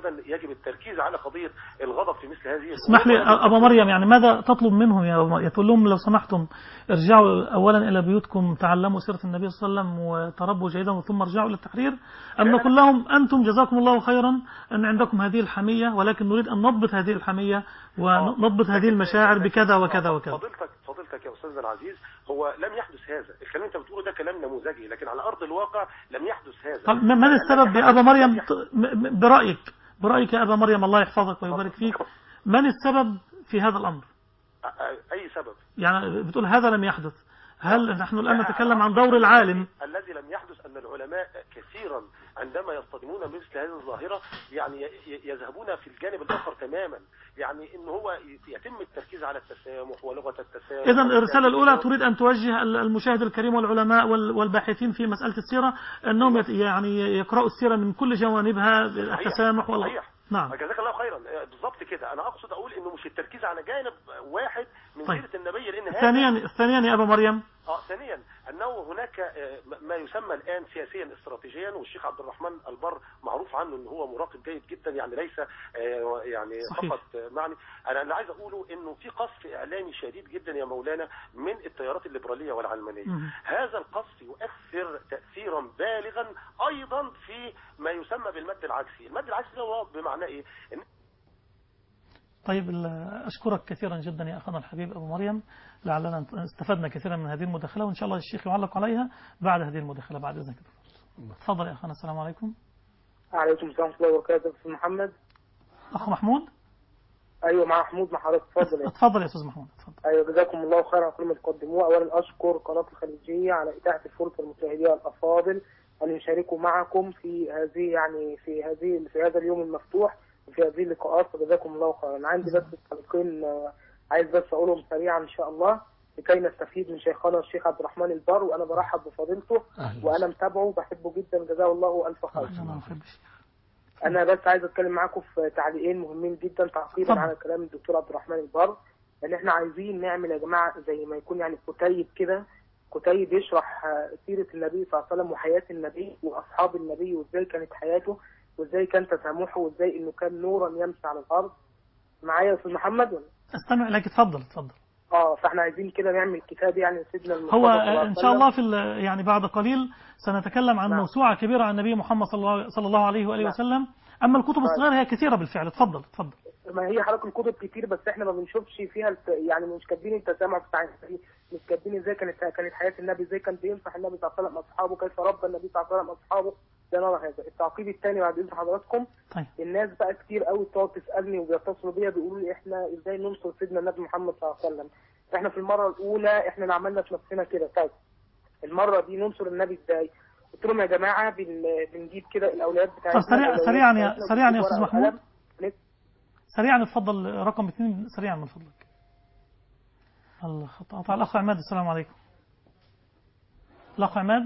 ايضا يجب التركيز على قضيه الغضب في مثل هذه. اسمح لي ابا مريم، يعني ماذا تطلب منهم يا تقول لهم لو سمحتم ارجعوا اولا الى بيوتكم، تعلموا سيره النبي صلى الله عليه وسلم وتربوا جيدا ثم ارجعوا الى التحرير، ام نقول لهم انتم جزاكم الله خيرا ان عندكم هذه الحميه، ولكن نريد ان نضبط هذه الحميه ونضبط هذه المشاعر بكذا وكذا وكذا. فضيلتك يا استاذنا العزيز، هو لم يحدث هذا الكلام انت بتقوله، ده كلام نموذجي، لكن على ارض الواقع لم يحدث هذا. طب من السبب يا ابا مريم برأيك يا ابا مريم، الله يحفظك ويبارك فيك، من السبب في هذا الامر؟ اي سبب؟ يعني بتقول هذا لم يحدث، هل نحن الان نتكلم عن دور العالم؟ الذي لم يحدث ان العلماء كثيرا عندما يصطدمون بمثل هذه الظاهره يعني يذهبون في الجانب الاخر تماما، يعني ان هو يتم التركيز على التسامح ولغه التسامح. اذا الرساله الاولى تريد ان توجه المشاهد الكريم والعلماء والباحثين في مساله السيره انهم يعني يقرأوا السيره من كل جوانبها، التسامح صحيح. نعم، جزاك الله خيرا، بالضبط كده. انا اقصد اقول انه مش التركيز على جانب واحد من سيره النبي، لان ثانيا يا ابا مريم، ثانيا انه هناك ما يسمى الان سياسيا استراتيجيا، والشيخ عبد الرحمن البر معروف عنه ان هو مراقب جيد جدا، يعني ليس يعني صحيح. فقط معني. انا اللي عايز اقوله انه في قصف اعلامي شديد جدا يا مولانا من التيارات الليبراليه والعلمانيه. هذا القصف يؤثر تاثيرا بالغا ايضا في ما يسمى بالمد العكسي. المد العكسي هو بمعنى ايه؟ طيب أشكرك كثيرا جدا يا أخنا الحبيب أبو مريم، لعلنا استفدنا كثيرا من هذه المداخلة، وإن شاء الله الشيخ يعلق عليها بعد هذه المداخلة بعد إذنك. تفضل يا أخنا. السلام عليكم. وعليكم السلام ورحمة الله وبركاته. أستاذ محمد. أخ محمود. أيوة مع محمود، مع حضرتك. اتفضل. اتفضل يا أستاذ محمود. اتفضل. أيوة جزاكم الله خيرا على كل ما تقدموه. أولا أشكر قناة الخليجية على إتاحة الفرصة للمشاهدين الأفاضل أن يشاركوا معكم في هذا اليوم المفتوح وفي هذه اللقاءات، فجزاكم الله خيرا. عندي بس تعليقين عايز بس أقولهم سريعا إن شاء الله لكي نستفيد من شيخنا الشيخ عبد الرحمن البر، وأنا برحب بفضيلته وأنا متابعه وبحبه جدا، جزاه الله ألف خير. أنا بس عايز أتكلم معاكم في تعليقين مهمين جدا تعقيبا على كلام الدكتور عبد الرحمن البر، إن إحنا عايزين نعمل يا جماعة زي ما يكون يعني كتيب كده، كتيب يشرح سيرة النبي صلى الله عليه وسلم وحياة النبي وأصحاب النبي وإزاي كانت حياته وإزاي كان تسامحه وإزاي إنه كان نورا يمشي على الأرض. معايا يا أستاذ محمد ولا؟ استمع لك. اتفضل. فاحنا عايزين كده نعمل كتاب يعني سيدنا المصطفى هو ان شاء الله يعني بعد قليل سنتكلم عن موسوعة كبيرة عن النبي محمد صلى الله عليه واله وسلم. اما الكتب الصغيرة هي كثيرة بالفعل. اتفضل. ما هي حضرتك الكتب كتير، بس احنا ما بنشوفش فيها يعني مش كاتبين التسامح بتاع النبي، مش كاتبين ازاي كانت حياة النبي، ازاي كان بينصح النبي صلى الله عليه وسلم اصحابه، كيف ربى النبي صلى الله عليه وسلم اصحابه. ده نرى هذا. التعقيب الثاني بعد اذن حضراتكم، طيب. الناس بقى كتير قوي بتقعد تسالني وبيتصلوا بيا بيقولوا لي احنا ازاي ننصر سيدنا النبي محمد صلى الله عليه وسلم. احنا في المره الاولى احنا اللي عملنا في نفسنا كده. طيب المره دي ننصر النبي ازاي؟ قلت لهم يا جماعه بنجيب كده الاولاد بتاعتنا. سريعا يا استاذ محمود، سريعا اتفضل. رقم 2 سريعا من فضلك. قطع الاخ عماد. السلام عليكم. الاخ عماد،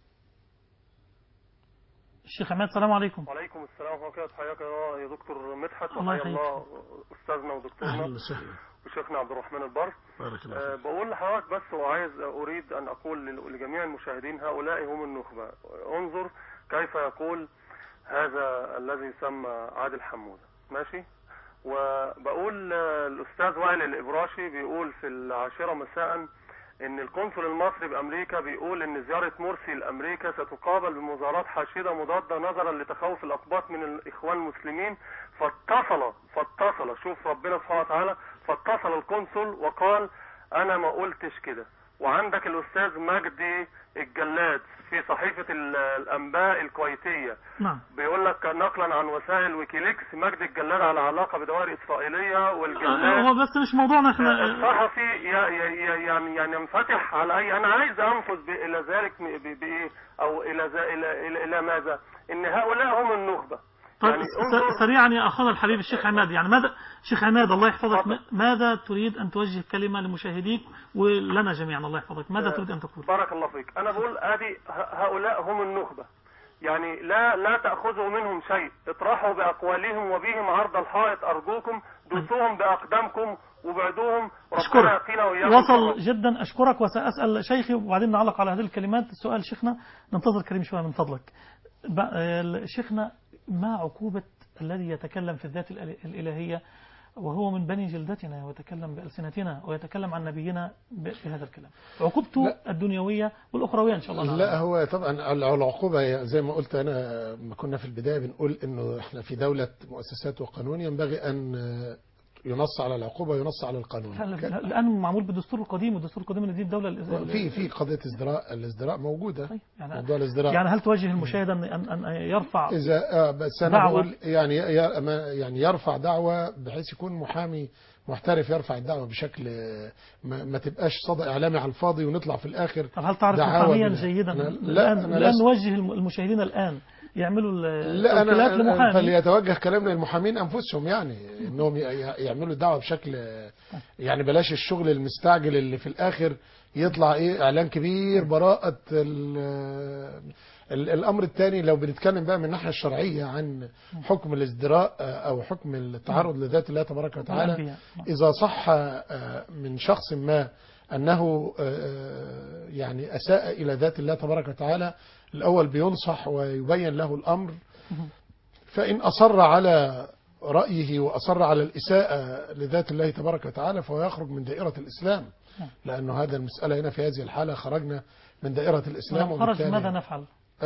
الشيخ عماد. السلام عليكم. وعليكم السلام ورحمة الله وبركاته. حياك يا دكتور مدحت، الله وحيا الله أستاذنا ودكتورنا وشيخنا عبد الرحمن البر. بقول لحضرتك بس أريد أن أقول لجميع المشاهدين هؤلاء هم النخبة. انظر كيف يقول هذا الذي يسمى عادل حمودة، ماشي؟ وبقول الأستاذ وائل الإبراشي بيقول في 10 مساء ان القنصل المصري بامريكا بيقول ان زيارة مرسي لامريكا ستقابل بمظاهرات حاشدة مضادة نظرا لتخوف الاقباط من الاخوان المسلمين. فاتصل شوف ربنا سبحانه وتعالى، فاتصل القنصل وقال انا ما قلتش كده. وعندك الاستاذ مجدي الجلاد في صحيفة الانباء الكويتية بيقول لك نقلا عن وسائل ويكيليكس، مجدي الجلاد على علاقة بدوائر اسرائيلية، والجلاد هو بس مش موضوعنا احنا. الصحفي يعني ينفتح على اي. انا عايز انفذ الى ذلك بايه او الى ماذا؟ ان هؤلاء هم النخبة. طيب يعني سريعا يا اخونا الحبيب الشيخ عماد، يعني ماذا شيخ عماد الله يحفظك، ماذا تريد ان توجه كلمة لمشاهديك ولنا جميعا الله يحفظك، ماذا تريد ان تقول؟ بارك الله فيك. انا بقول ادي هؤلاء هم النخبة، يعني لا تأخذوا منهم شيء، اطرحوا بأقوالهم وبهم عرض الحائط أرجوكم، دوسوهم بأقدامكم وبعدوم. ربنا يعطينا وإياكم. وصل جدا. أشكرك وسأسأل شيخي وبعدين نعلق على هذه الكلمات. السؤال شيخنا، ننتظر كريم شوية من فضلك. شيخنا، ما عقوبة الذي يتكلم في الذات الإلهية وهو من بني جلدتنا ويتكلم بألسنتنا ويتكلم عن نبينا بهذا الكلام؟ عقوبته الدنيوية والأخروية إن شاء الله. لا هو طبعا العقوبة زي ما قلت أنا ما كنا في البداية بنقول إنه إحنا في دولة مؤسسات وقانون ينبغي أن ينص على العقوبة وينص على القانون. الآن معمول بالدستور القديم، والدستور القديم اللي دي الدولة في قضية الازدراء موجودة. طيب موضوع الازدراء يعني هل توجه المشاهد أن يرفع إذا بس أنا دعوة؟ بقول يعني يرفع دعوة بحيث يكون محامي محترف يرفع الدعوة بشكل ما تبقاش صدى إعلامي على الفاضي ونطلع في الآخر. طب هل تعرف محاميا جيدا الآن نوجه المشاهدين الآن يعملوا توكيلات لمحامي؟ فليتوجه كلامنا للمحامين أنفسهم، يعني إنهم يعملوا الدعوة بشكل يعني بلاش الشغل المستعجل اللي في الآخر يطلع إعلان كبير براءة الأمر الثاني. لو بنتكلم بقى من الناحية الشرعية عن حكم الازدراء أو حكم التعرض لذات الله تبارك وتعالى، إذا صح من شخص ما أنه يعني أساء إلى ذات الله تبارك وتعالى، الأول بينصح ويبين له الأمر، فإن أصر على رأيه وأصر على الإساءة لذات الله تبارك وتعالى فهو يخرج من دائرة الإسلام، لأنه هذا المسألة هنا في هذه الحالة خرجنا من دائرة الإسلام. خرج ماذا نفعل؟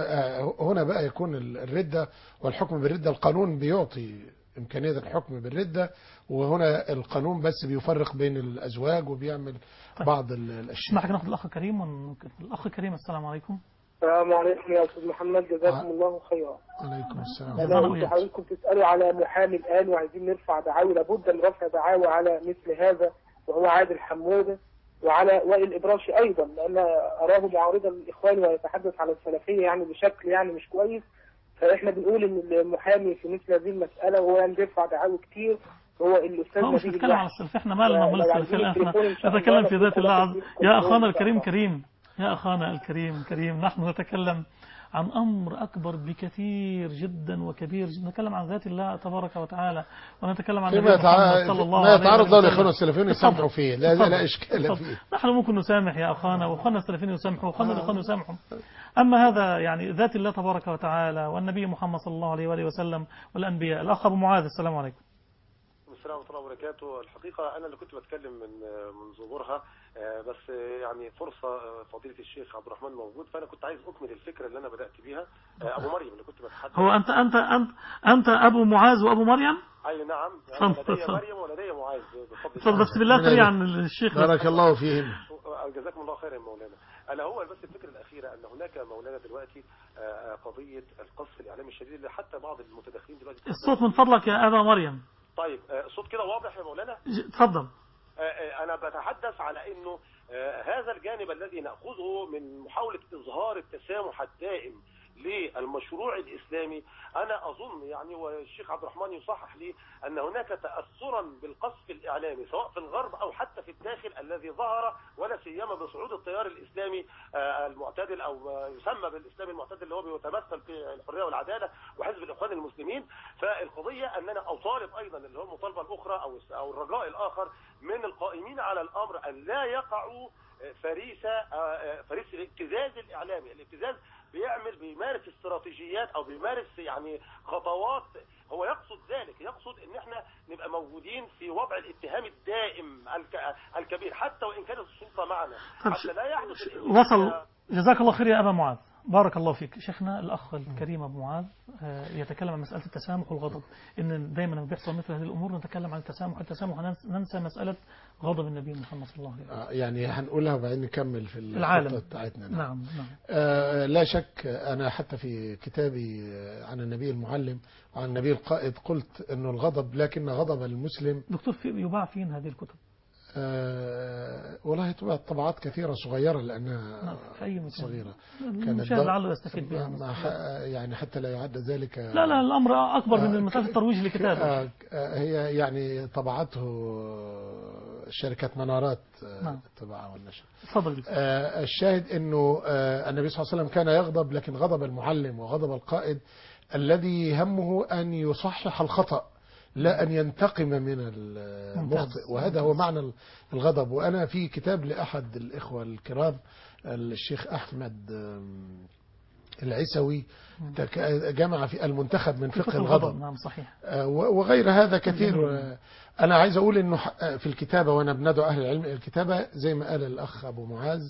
هنا بقى يكون الردة والحكم بالردة. القانون بيعطي إمكانية الحكم بالردة، وهنا القانون بس بيفرق بين الأزواج وبيعمل بعض الأشياء. اسمح لك ناخذ الأخ كريم. الأخ كريم السلام عليكم. السلام عليكم يا أستاذ محمد، جزاكم الله خيرا. عليكم السلام. أنا حضرتكم تسألوا على محامي الآن وعايزين نرفع دعاوى، لابد من رفع دعاوى على مثل هذا، وهو عادل حمودة، وعلى وائل إبراشي أيضا، لأن أراه معارضا للإخوان ويتحدث على السلفية يعني بشكل يعني مش كويس. فإحنا بنقول إن المحامي في مثل هذه المسألة هو يعني بيرفع دعاوى كتير، هو الأستاذ مش نتكلم على السلفية، إحنا مالنا ومال السلفية، إحنا نتكلم في ذات الله. يا أخانا الكريم يا أخانا الكريم نحن نتكلم عن أمر أكبر بكثير جدا وكبير جدا. نتكلم عن ذات الله تبارك وتعالى، ونتكلم عن محمد صلى الله عليه وسلم. ما يتعرض له الإخوان السلفيين يسامحوا فيه، لا إشكال فيه. نحن ممكن نسامح يا أخانا، وأخواننا السلفيين يسامحوا، وأخواننا الإخوان يسامحوا. أما هذا يعني ذات الله تبارك وتعالى والنبي محمد صلى الله عليه وآله وسلم والأنبياء. الأخ أبو معاذ السلام عليكم. السلام ورحمة الله وبركاته. الحقيقة أنا اللي كنت بتكلم من ظهورها، بس يعني فرصة فضيلة الشيخ عبد الرحمن موجود، فأنا كنت عايز أكمل الفكرة اللي أنا بدأت بيها. أبو مريم اللي كنت بتحدث. هو أنت أبو معاذ وأبو مريم؟ أي نعم، يعني لدي مريم ولدي معاذ بفضل. بس بالله تري عن الشيخ. بارك الله فيهم. جزاكم الله خيرا مولانا. ألا هو بس الفكرة الأخيرة أن هناك مولانا دلوقتي قضية القصف الإعلامي الشديد اللي حتى بعض المتدخلين دلوقتي. الصوت من فضلك يا أبا مريم. طيب صوت كده واضح يا مولانا؟ تفضل. أنا بتحدث على أنه هذا الجانب الذي نأخذه من محاولة إظهار التسامح الدائم للمشروع الإسلامي، أنا أظن يعني والشيخ عبد الرحمن يصحح لي أن هناك تأثرا بالقصف الإعلامي سواء في الغرب أو حتى في الداخل الذي ظهر، ولا سيما بصعود التيار الإسلامي المعتدل أو يسمى بالإسلام المعتدل اللي هو بيتمثل في الحرية والعدالة وحزب الإخوان المسلمين. فالقضية أننا أطالب أيضا اللي هو المطالبة الأخرى أو الرجاء الآخر من القائمين على الأمر أن لا يقعوا فريس الابتزاز الإعلامي. الابتزاز بيمارس استراتيجيات او بيمارس يعني خطوات، هو يقصد ذلك، يقصد ان احنا نبقى موجودين في وضع الاتهام الدائم الكبير حتى وان كانت السلطه معنا، حتى لا يحدث. وصل. جزاك الله خير يا ابا معاذ، بارك الله فيك. شيخنا الأخ الكريم أبو معاذ يتكلم عن مسألة التسامح والغضب، إن دائما لما بيحصل مثل هذه الأمور نتكلم عن التسامح ننسى مسألة غضب النبي محمد صلى الله عليه وسلم. يعني هنقولها وبعدين نكمل في العالم بتاعتنا. نعم. لا شك أنا حتى في كتابي عن النبي المعلم وعن النبي القائد قلت إنه الغضب لكن غضب المسلم. دكتور يباع فين هذه الكتب؟ والله طبعات كثيرة صغيرة لأنها صغيرة، كانت لعله يستفيد بها يعني حتى لا يعد ذلك. لا الأمر أكبر من مسألة الترويج لكتابه. هي يعني طبعته شركة منارات الطباعة والنشر. تفضل. الشاهد إنه النبي صلى الله عليه وسلم كان يغضب، لكن غضب المعلم وغضب القائد الذي همه أن يصحح الخطأ لا أن ينتقم من المخطئ، وهذا هو معنى الغضب. وأنا في كتاب لأحد الإخوة الكرام الشيخ أحمد العيسوي جمع في المنتخب من فقه الغضب. نعم صحيح. وغير هذا كثير. أنا عايز أقول إنه في الكتابة، وأنا بندعو أهل العلم إلى الكتابة زي ما قال الأخ أبو معاذ،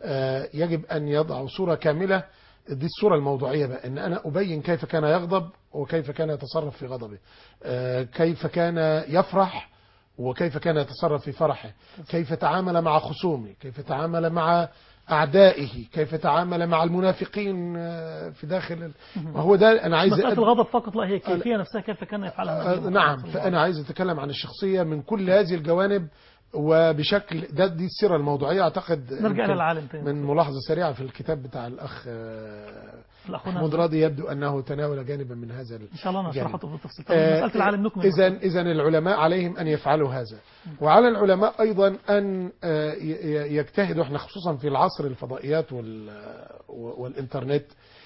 يجب أن يضعوا صورة كاملة. دي الصورة الموضوعية بقى، إن أنا أبين كيف كان يغضب وكيف كان يتصرف في غضبه، كيف كان يفرح وكيف كان يتصرف في فرحه، كيف تعامل مع خصومه، كيف تعامل مع أعدائه، كيف تعامل مع المنافقين في داخل. وهو ده أنا عايز مسألة الغضب فقط، لا هي الكيفية نفسها كيف كان يفعلها. نعم. فأنا عايز أتكلم عن الشخصية من كل هذه الجوانب وبشكل دي السيرة الموضوعية. أعتقد نرجع للعالم تاني. من ملاحظة سريعة في الكتاب بتاع الأخ محمود راضي يبدو أنه تناول جانبا من هذا إن شاء الله نشرحه بالتفصيل. مسألة العالم نكمل. إذن العلماء عليهم أن يفعلوا هذا، وعلى العلماء أيضا أن يجتهدوا، احنا خصوصا في العصر الفضائيات والإنترنت،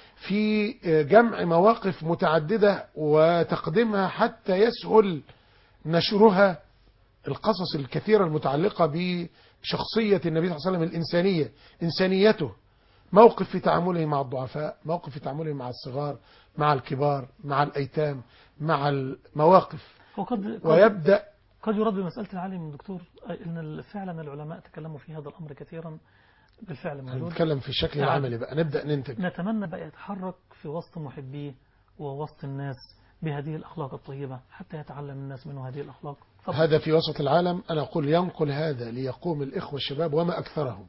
في جمع مواقف متعددة وتقديمها حتى يسهل نشرها. القصص الكثيرة المتعلقة بشخصية النبي صلى الله عليه وسلم الإنسانية، إنسانيته، موقف في تعامله مع الضعفاء، موقف في تعامله مع الصغار، مع الكبار، مع الأيتام، مع المواقف. ويبدأ قد يرد بمسألة العالم دكتور إن فعلا العلماء تكلموا في هذا الأمر كثيرا بالفعل موجود. نتكلم في الشكل العملي بقى، نبدأ ننتج. نتمنى بقى يتحرك في وسط محبيه ووسط الناس بهذه الأخلاق الطيبة حتى يتعلم الناس منه هذه الأخلاق. هذا في وسط العالم. أنا أقول ينقل هذا ليقوم الإخوة الشباب وما أكثرهم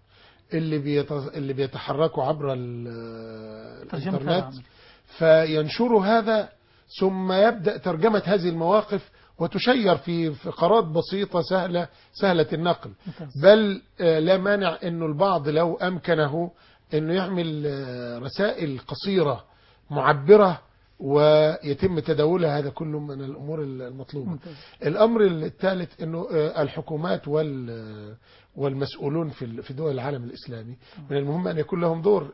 اللي بيتحركوا عبر الإنترنت، فينشروا هذا، ثم يبدأ ترجمة هذه المواقف وتشير في فقرات بسيطة سهلة النقل. بل لا مانع أنه البعض لو أمكنه أنه يعمل رسائل قصيرة معبرة ويتم تداولها. هذا كله من الأمور المطلوبة. الأمر الثالث أنه الحكومات والمسؤولون في دول العالم الإسلامي من المهم أن يكون لهم دور.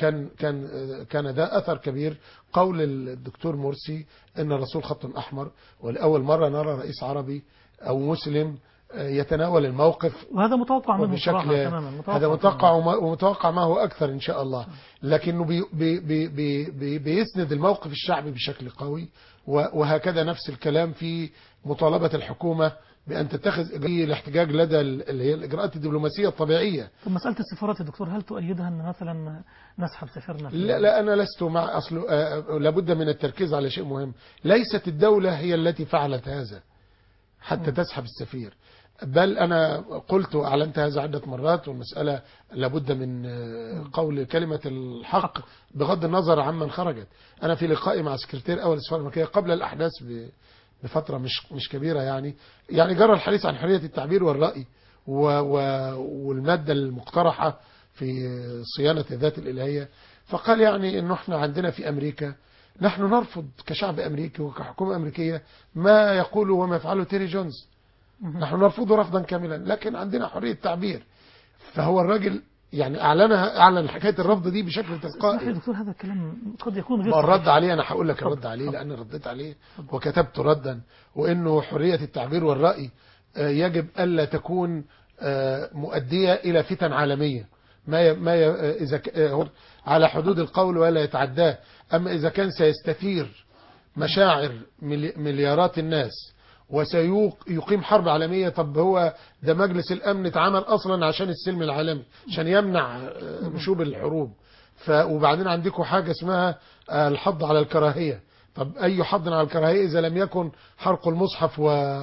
كان ده أثر كبير قول الدكتور مرسي أن الرسول خط أحمر، والأول مرة نرى رئيس عربي أو مسلم يتناول الموقف، وهذا متوقع منه بشكل هذا متوقع ومتوقع ما هو أكثر إن شاء الله. لكنه بيسند الموقف الشعبي بشكل قوي. وهكذا نفس الكلام في مطالبة الحكومة بأن تتخذ الاحتجاج لدى اللي هي الإجراءات الدبلوماسية الطبيعية. طب مسألة السفارات يا دكتور، هل تؤيدها أن مثلا نسحب سفيرنا؟ لا أنا لست مع أصله. لابد من التركيز على شيء مهم. ليست الدولة هي التي فعلت هذا حتى تسحب السفير، بل أنا قلت وأعلنت هذا عدة مرات، والمسألة لابد من قول كلمة الحق بغض النظر عمن خرجت. أنا في لقائي مع سكرتير أول السفارة الأمريكية قبل الأحداث بفترة مش كبيرة، يعني جرى الحديث عن حرية التعبير والرأي والمادة المقترحة في صيانة الذات الإلهية. فقال يعني إنه احنا عندنا في أمريكا نحن نرفض كشعب أمريكي وكحكومة أمريكية ما يقوله وما يفعله تيري جونز، نحن نرفضه رفضا كاملا، لكن عندنا حرية تعبير. فهو الراجل يعني أعلن حكاية الرفض دي بشكل تلقائي. دكتور هذا الكلام قد يكون غير الرد عليه أنا هقول لك الرد عليه لأن رديت عليه وكتبت ردا، وإنه حرية التعبير والرأي يجب ألا تكون مؤدية إلى فتن عالمية إذا على حدود القول ولا يتعداه. أما إذا كان سيستثير مشاعر مليارات الناس وسيقيم حرب عالمية، طب هو ده مجلس الأمن اتعمل أصلا عشان السلم العالمي، عشان يمنع نشوب الحروب. وبعدين عندكم حاجة اسمها الحض على الكراهية. طب أي حض على الكراهية إذا لم يكن حرق المصحف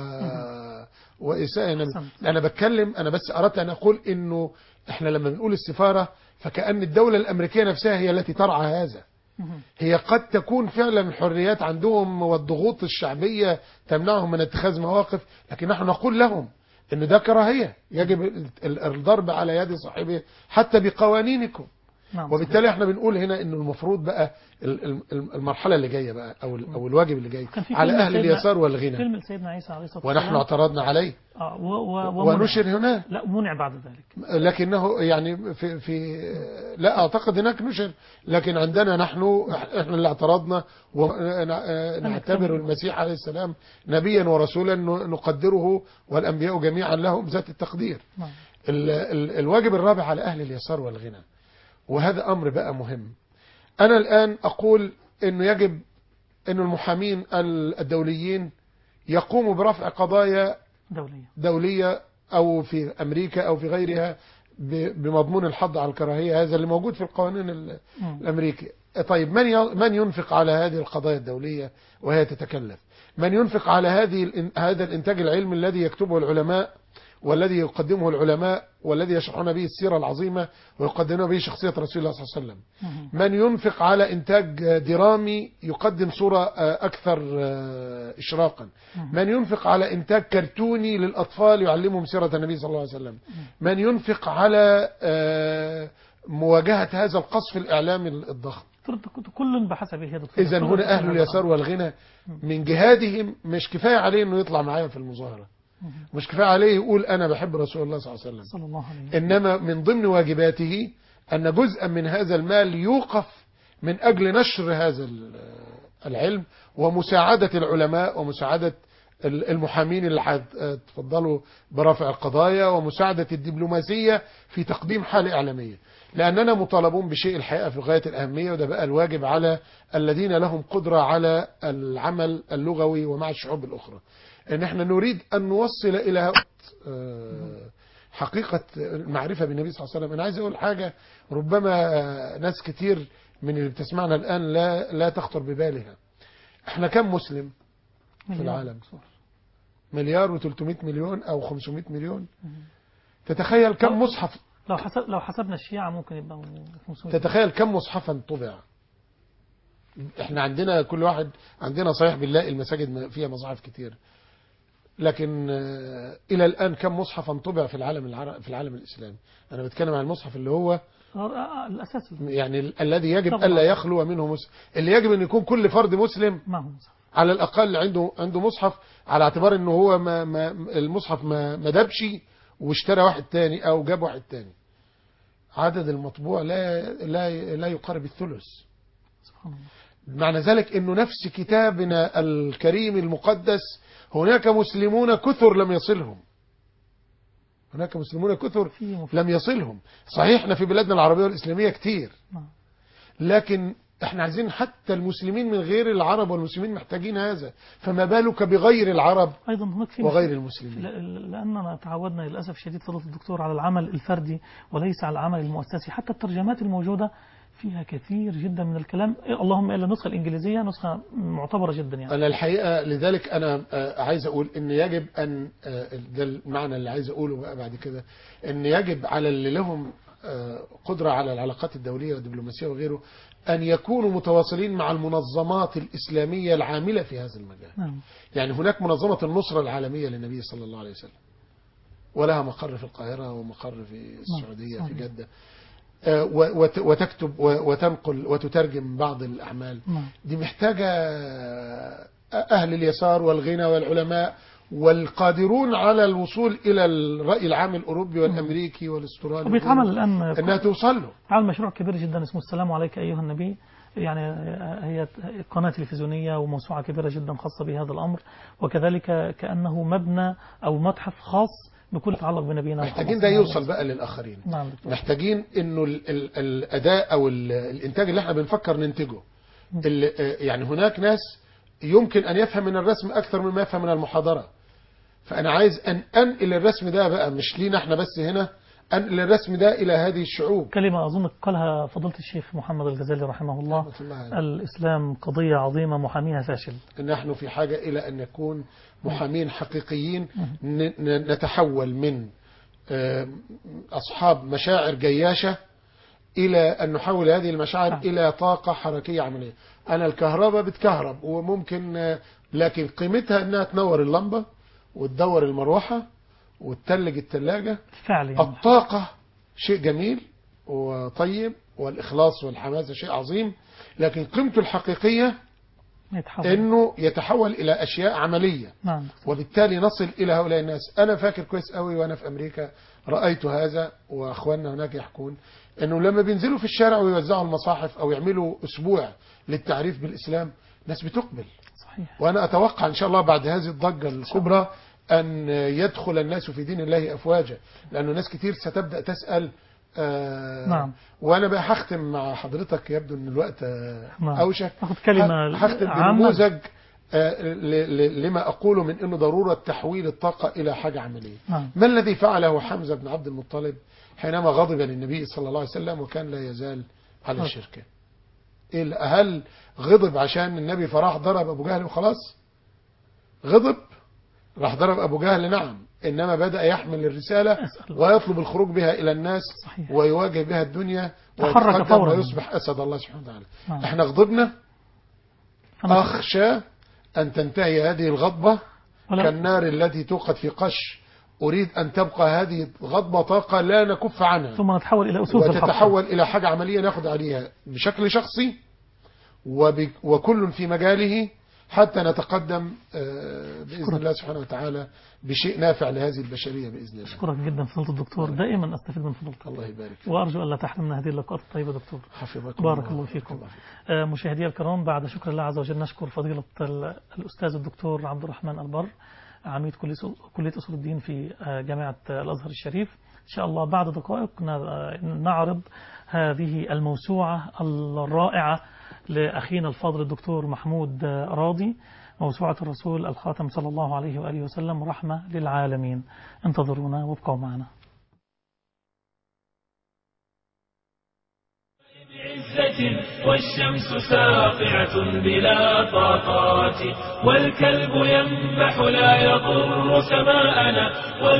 وإساءة. أنا بتكلم، أنا بس أردت أن أقول إنه إحنا لما بنقول السفارة فكأن الدولة الأمريكية نفسها هي التي ترعى هذا. هي قد تكون فعلا الحريات عندهم والضغوط الشعبية تمنعهم من اتخاذ مواقف، لكن نحن نقول لهم إنه ده كراهية، يجب الضرب على يد صاحبه حتى بقوانينكم. وبالتالي احنا بنقول هنا انه المفروض بقى المرحله اللي جايه بقى او الواجب اللي جاي على اهل اليسار والغنى. فيلم سيدنا عيسى عليه الصلاه والسلام ونحن اعترضنا عليه ونشر هنا، لا منع بعد ذلك، لكنه يعني في لا اعتقد هناك نشر، لكن عندنا نحن احنا اللي اعترضنا ونعتبر المسيح عليه السلام نبيا ورسولا نقدره والانبياء جميعا لهم ذات التقدير. الواجب الرابع على اهل اليسار والغنى، وهذا أمر بقى مهم. أنا الآن أقول أنه يجب أن المحامين الدوليين يقوموا برفع قضايا دولية أو في أمريكا أو في غيرها بمضمون الحظ على الكراهية، هذا اللي موجود في القوانين الأمريكية. طيب من ينفق على هذه القضايا الدولية وهي تتكلف؟ من ينفق على هذا الإنتاج العلمي الذي يكتبه العلماء والذي يقدمه العلماء والذي يشرحون به السيرة العظيمة ويقدمون به شخصية رسول الله صلى الله عليه وسلم؟ من ينفق على إنتاج درامي يقدم صورة أكثر إشراقا؟ من ينفق على إنتاج كرتوني للأطفال يعلمهم سيرة النبي صلى الله عليه وسلم؟ من ينفق على مواجهة هذا القصف الإعلامي الضخم؟ كل بحسب هي. إذن هنا أهل اليسار والغنى من جهادهم مش كفاية عليه أنه يطلع معايا في المظاهرة، مش كفاية عليه يقول أنا بحب رسول الله صلى الله عليه وسلم، إنما من ضمن واجباته أن جزءا من هذا المال يوقف من أجل نشر هذا العلم ومساعدة العلماء ومساعدة المحامين اللي هتفضلوا برفع القضايا ومساعدة الدبلوماسية في تقديم حالة إعلامية، لأننا مطالبون بشيء الحقيقة في غاية الأهمية، وده بقى الواجب على الذين لهم قدرة على العمل اللغوي ومع الشعوب الأخرى، ان احنا نريد ان نوصل الى حقيقة المعرفة بالنبي صلى الله عليه وسلم. انا عايز اقول حاجة ربما ناس كتير من اللي بتسمعنا الان لا تخطر ببالها. احنا كم مسلم في العالم؟ 1,300,000,000 او 500 مليون. تتخيل كم مصحف؟ لو حسبنا الشيعة ممكن يبقى 500. تتخيل كم مصحفا طبع؟ احنا عندنا كل واحد عندنا صحيح بنلاقي المساجد فيها مصاحف كتير، لكن إلى الآن كم مصحفا طبع في العالم الإسلامي؟ أنا بتكلم عن المصحف اللي هو الأساس، يعني الذي يجب ألا يخلو منه مسلم، اللي يجب أن يكون كل فرد مسلم على الأقل عنده مصحف، على اعتبار أنه هو المصحف ما دبش واشترى واحد تاني أو جاب واحد تاني. عدد المطبوع لا يقارب الثلث. سبحان الله. معنى ذلك أنه نفس كتابنا الكريم المقدس هناك مسلمون كثر لم يصلهم، هناك مسلمون كثر لم يصلهم. صحيح احنا في بلادنا العربية والإسلامية كتير، لكن احنا عايزين حتى المسلمين من غير العرب، والمسلمين محتاجين هذا، فما بالك بغير العرب أيضا هناك وغير المسلمين. لأننا تعودنا للأسف الشديد فضيلة الدكتور على العمل الفردي وليس على العمل المؤسسي. حتى الترجمات الموجودة فيها كثير جدا من الكلام، اللهم إلا النسخة الإنجليزية نسخة معتبرة جدا يعني. أنا الحقيقة لذلك أنا عايز أقول إن يجب أن ده المعنى اللي عايز أقوله بقى بعد كده، إن يجب على اللي لهم قدرة على العلاقات الدولية والدبلوماسية وغيره أن يكونوا متواصلين مع المنظمات الإسلامية العاملة في هذا المجال. يعني هناك منظمة النصرة العالمية للنبي صلى الله عليه وسلم، ولها مقر في القاهرة ومقر في السعودية في جدة، وتكتب وتنقل وتترجم بعض الأعمال. دي محتاجة أهل اليسار والغنى والعلماء والقادرون على الوصول إلى الرأي العام الأوروبي والأمريكي والاسترالي، وبيتعمل الآن أنها توصل له. عمل مشروع كبير جدا اسمه السلام عليك أيها النبي، يعني هي قناة تلفزيونية وموسوعة كبيرة جدا خاصة بهذا الأمر، وكذلك كأنه مبنى أو متحف خاص بكل يتعلق بنبينا. محتاجين ده يوصل بقى للآخرين. نعم. محتاجين إنه الأداء أو الإنتاج اللي احنا بنفكر ننتجه، يعني هناك ناس يمكن أن يفهم من الرسم أكثر مما يفهم من المحاضرة، فأنا عايز أن أنقل الرسم ده بقى مش لينا احنا بس هنا، أنقل الرسم ده إلى هذه الشعوب. كلمة أظن قالها فضيلة الشيخ محمد الغزالي رحمه الله، الإسلام قضية عظيمة محاميها فاشل. نحن في حاجة إلى أن نكون محامين حقيقيين، نتحول من أصحاب مشاعر جياشة إلى أن نحول هذه المشاعر إلى طاقة حركية عملية. أنا الكهرباء بتكهرب وممكن، لكن قيمتها أنها تنور اللمبة وتدور المروحة وتتلج الثلاجة فعلا. الطاقة شيء جميل وطيب، والإخلاص والحماسة شيء عظيم، لكن قيمته الحقيقية انه يتحول الى اشياء عملية. نعم. وبالتالي نصل الى هؤلاء الناس. انا فاكر كويس قوي وانا في امريكا رأيت هذا، واخواننا هناك يحكون انه لما بينزلوا في الشارع ويوزعوا المصاحف او يعملوا اسبوع للتعريف بالاسلام، ناس بتقبل. صحيح. وانا اتوقع ان شاء الله بعد هذه الضجة الكبرى ان يدخل الناس في دين الله افواجا، لانه ناس كتير ستبدأ تسأل نعم. وأنا بقى هختم مع حضرتك، يبدو أن الوقت نعم. أوشك. أخذ كلمة هختم بنموذج لما أقوله من أنه ضرورة تحويل الطاقة إلى حاجة عملية. نعم. ما الذي فعله حمزة بن عبد المطلب حينما غضب للنبي صلى الله عليه وسلم وكان لا يزال على الشرك؟ هل غضب عشان النبي فراح ضرب أبو جهل وخلاص؟ غضب راح ضرب أبو جهل، نعم، إنما بدأ يحمل الرسالة ويطلب الخروج بها إلى الناس. صحيح. ويواجه بها الدنيا ويتقدم ويصبح أسد الله سبحانه وتعالى. احنا غضبنا، أخشى أن تنتهي هذه الغضبة كالنار التي توقد في قش. أريد أن تبقى هذه الغضبة طاقة لا نكف عنها، ثم نتحول إلى أسود وتتحول إلى حاجة عملية نأخذ عليها بشكل شخصي وكل في مجاله، حتى نتقدم بإذن الله سبحانه وتعالى بشيء نافع لهذه البشرية بإذن الله. أشكرك جدا فضيلة الدكتور، دائما أستفيد من فضلك. الله يبارك فيك. وأرجو أن لا تحرمنا هذه اللقاءات الطيبة دكتور. حفظكم بارك الله فيكم. مشاهدي الكرام، بعد شكر الله عز وجل نشكر فضيلة الأستاذ الدكتور عبد الرحمن البر، عميد كلية أصول الدين في جامعة الأزهر الشريف. إن شاء الله بعد دقائق نعرض هذه الموسوعة الرائعة لأخينا الفاضل الدكتور محمود راضي، موسوعة الرسول الخاتم صلى الله عليه وآله وسلم رحمة للعالمين. انتظرونا وابقوا معنا. والشمس ساطعة بلا طاقات، والكلب ينبح لا يضر سماءنا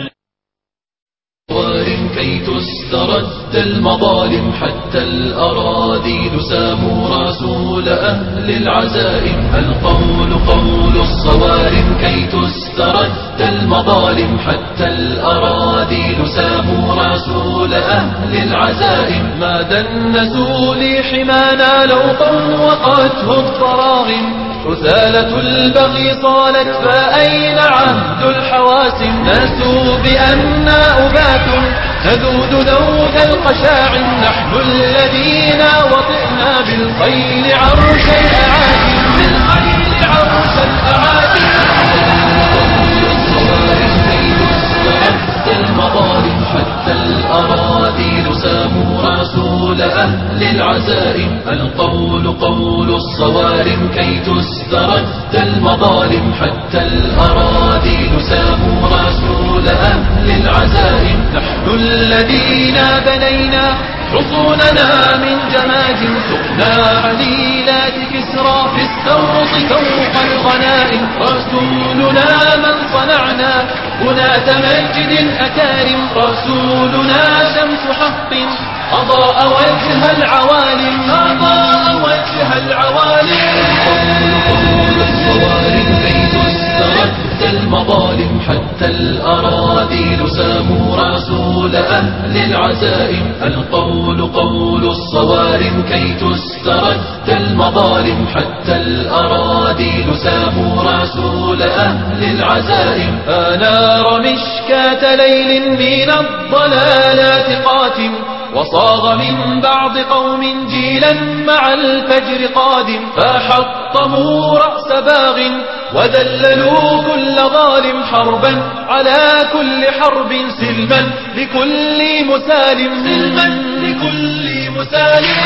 كي تسترد المظالم حتى الأراضي ساموا رسول أهل العزائم. القول قول الصوارم كي تسترد المظالم حتى الأراضي ساموا رسول أهل العزائم. ما دنسوا لي حمانا لو طوقته الضراغم. رسالة البغي صالت فأين عهد الحواسم. ناسوا بأننا أبات نذود ذود القشاع. نحن الذين وطئنا بالخيل عرش الأعاجم. بالخيل عرش الأعاجم. المظالم حتى الأراضي ساموا رسول أهل العزائم. القول قول الصوارم كي تسترد المظالم حتى الأراضي ساموا رسول أهل العزائم. نحن الذين بنينا حصوننا من جماد سقنا عليلات كسرى في السوط فوق الغنائم. رسولنا من صنعنا هنا تمجد أكارم. رسولنا شمس حق أضاء وجه العوالم. أضاء وجه العوالم. قول الصوارم كي تسترد المظالم حتى الأراضي ساموا رسول أهل العزائم. القول قول الصوارم كي تسترد المظالم حتى الأراضي ساموا رسول أهل العزائم. أنار مشكاة ليل من الضلالات قاتم. وصاغ من بعض قوم جيلا مع الفجر قادم. فحطموا رأس باغ وذللوا كل ظالم. حربا على كل حرب سلما لكل مسالم. سلما لكل مسالم.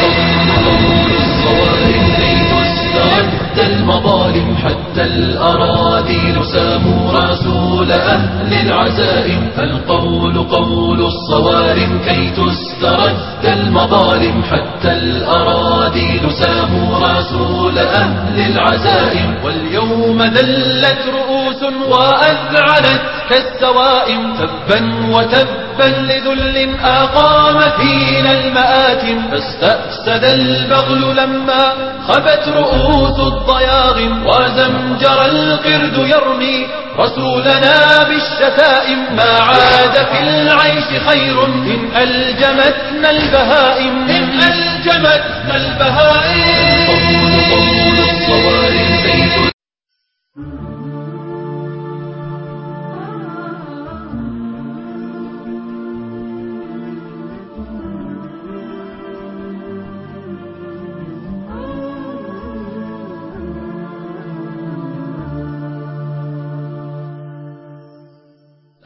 المظالم حتى الأراضي ساموا رسول أهل العزائم. القول قول الصوارم كي تسترد المظالم حتى الأراضي ساموا رسول أهل العزائم. واليوم ذلت رؤوس وأذعنت كالسوائم. تبا وتبا لذل أقام فينا المآتم. فاستأسد البغل لما خبت رؤوس الضياغم. وزمجر القرد يرمي رسولنا بالشتائم. ما عاد في العيش خير إن ألجمتنا البهائم. إن ألجمتنا البهائم. قول الصوارم بيت.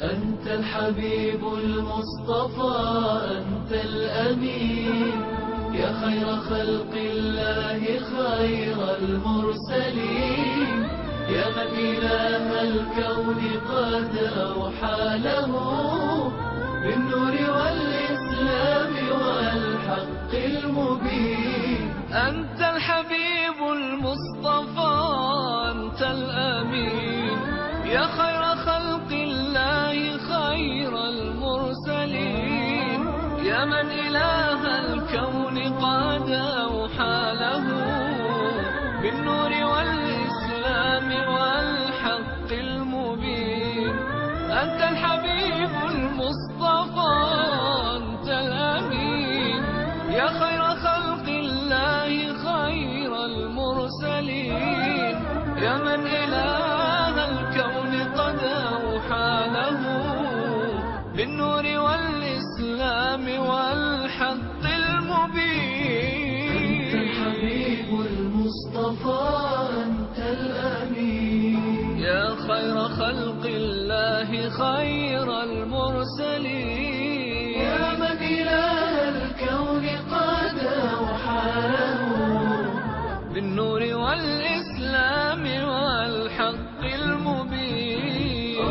أنت الحبيب المصطفى أنت الأمين يا خير خلق الله خير المرسلين يا من إله الكون قد أوحى له بالنور والإسلام والحق المبين أنت الحبيب المصطفى أنت الأمين يا خير خلق الله خير المرسلين يا من إله الكون قد أوحى له بالنور والإسلام والحق المبين أنت الحبيب المصطفى أنت الأمين يا خير خلق الله خير المرسلين يا من إله الكون قد أوحى له بالنور والإسلام والحق المبين أنت الحبيب المصطفى أنت الأمين يا خير خلق الله خير المرسلين يا من إله الكون قد أوحى له بالنور والإسلام والحق المبين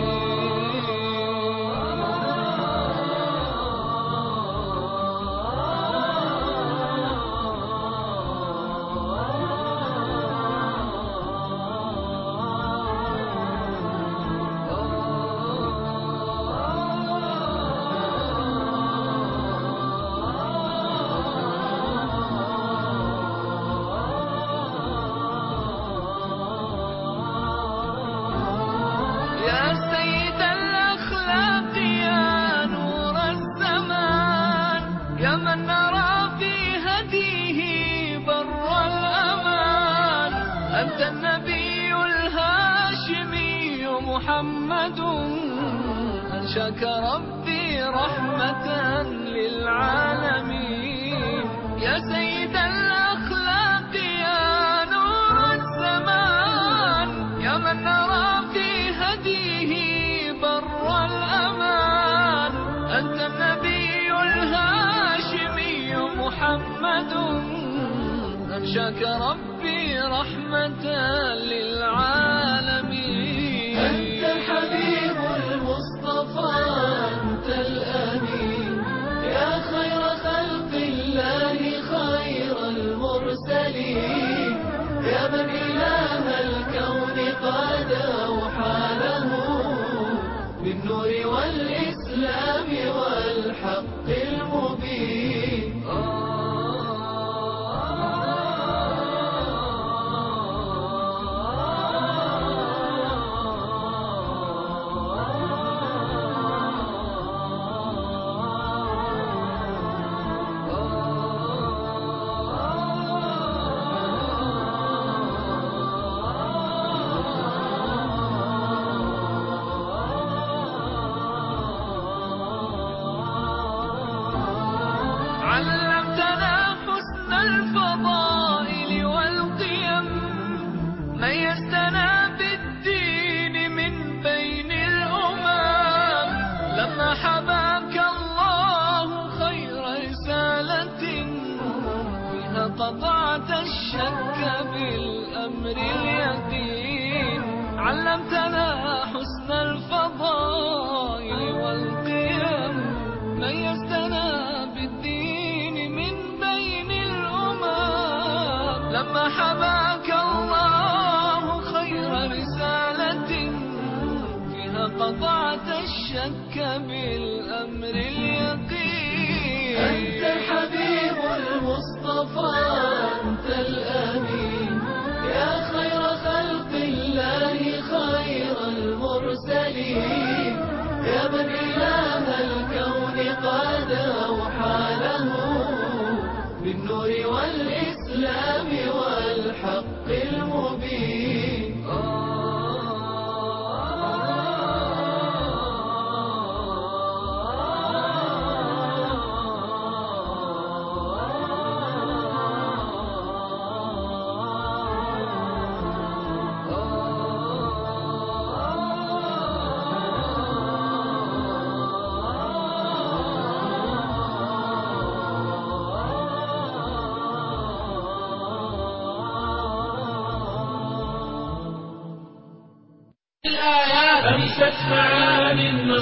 أنت النبي الهاشمي محمد أنشاك ربي رحمة للعالمين يا سيد الأخلاق يا نور الزمان يا من نرى في هديه بر الأمان أنت النبي الهاشمي محمد أنشاك ربي رحمة للعالمين أنت الحبيب المصطفى أنت الأمين يا خير خلق الله خير المرسلين يا من إله الكون قد أوحى له بالنور والإسلام والحق المبين علمتنا حسن الفضائل والقيم ميزتنا بالدين من بين الأمم لما حباك الله خير رسالة فيها قطعت الشك بالأمر اليقين علمتنا حسن الفضائل والقيم ميزتنا بالدين من بين الأمم لما حباك الله خير رسالة فيها قطعت الشك بالأمر اليقين أنت الحبيب المصطفى أنت الأمين يا خير خلق الله خير المرسلين يا من إله الكون قد أوحى له بالنور والإسلام والحق المبين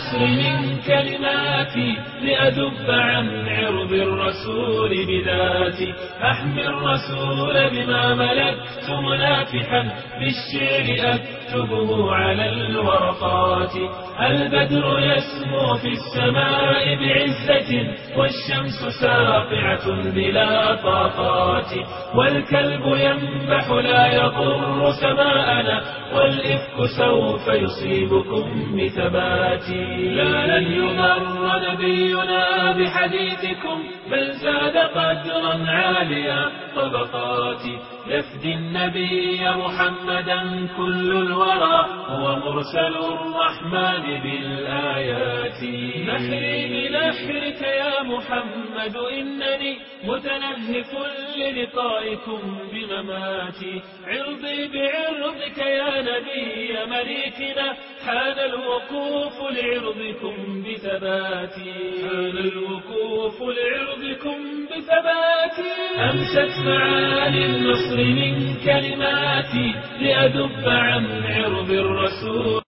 النصر من كلماتي لأدب عن عرض الرسول بذاتي أحمي الرسول بما ملكت منافحا بالشعر أكتبه على الورقات البدر يسمو في السماء بعزة والشمس ساطعة بلا طاقات والكلب ينبح لا يضر سماءنا والإفك سوف يصيبكم بثبات لا لن يضر نبينا بحديثكم بل زاد قدرا عاليا طبقات يفدي النبي محمدا كل الورى هو مرسل الرحمن بالآيات نحري بنحرك يا محمد إنني متنهف للقائكم بمماتي عرضي بعرضك يا نبي مليكنا حان الوقوف لعرضكم بثباتي حان الوقوف لعرضكم بثباتي أمست معاني النصر من كلماتي لأدب عن عرض الرسول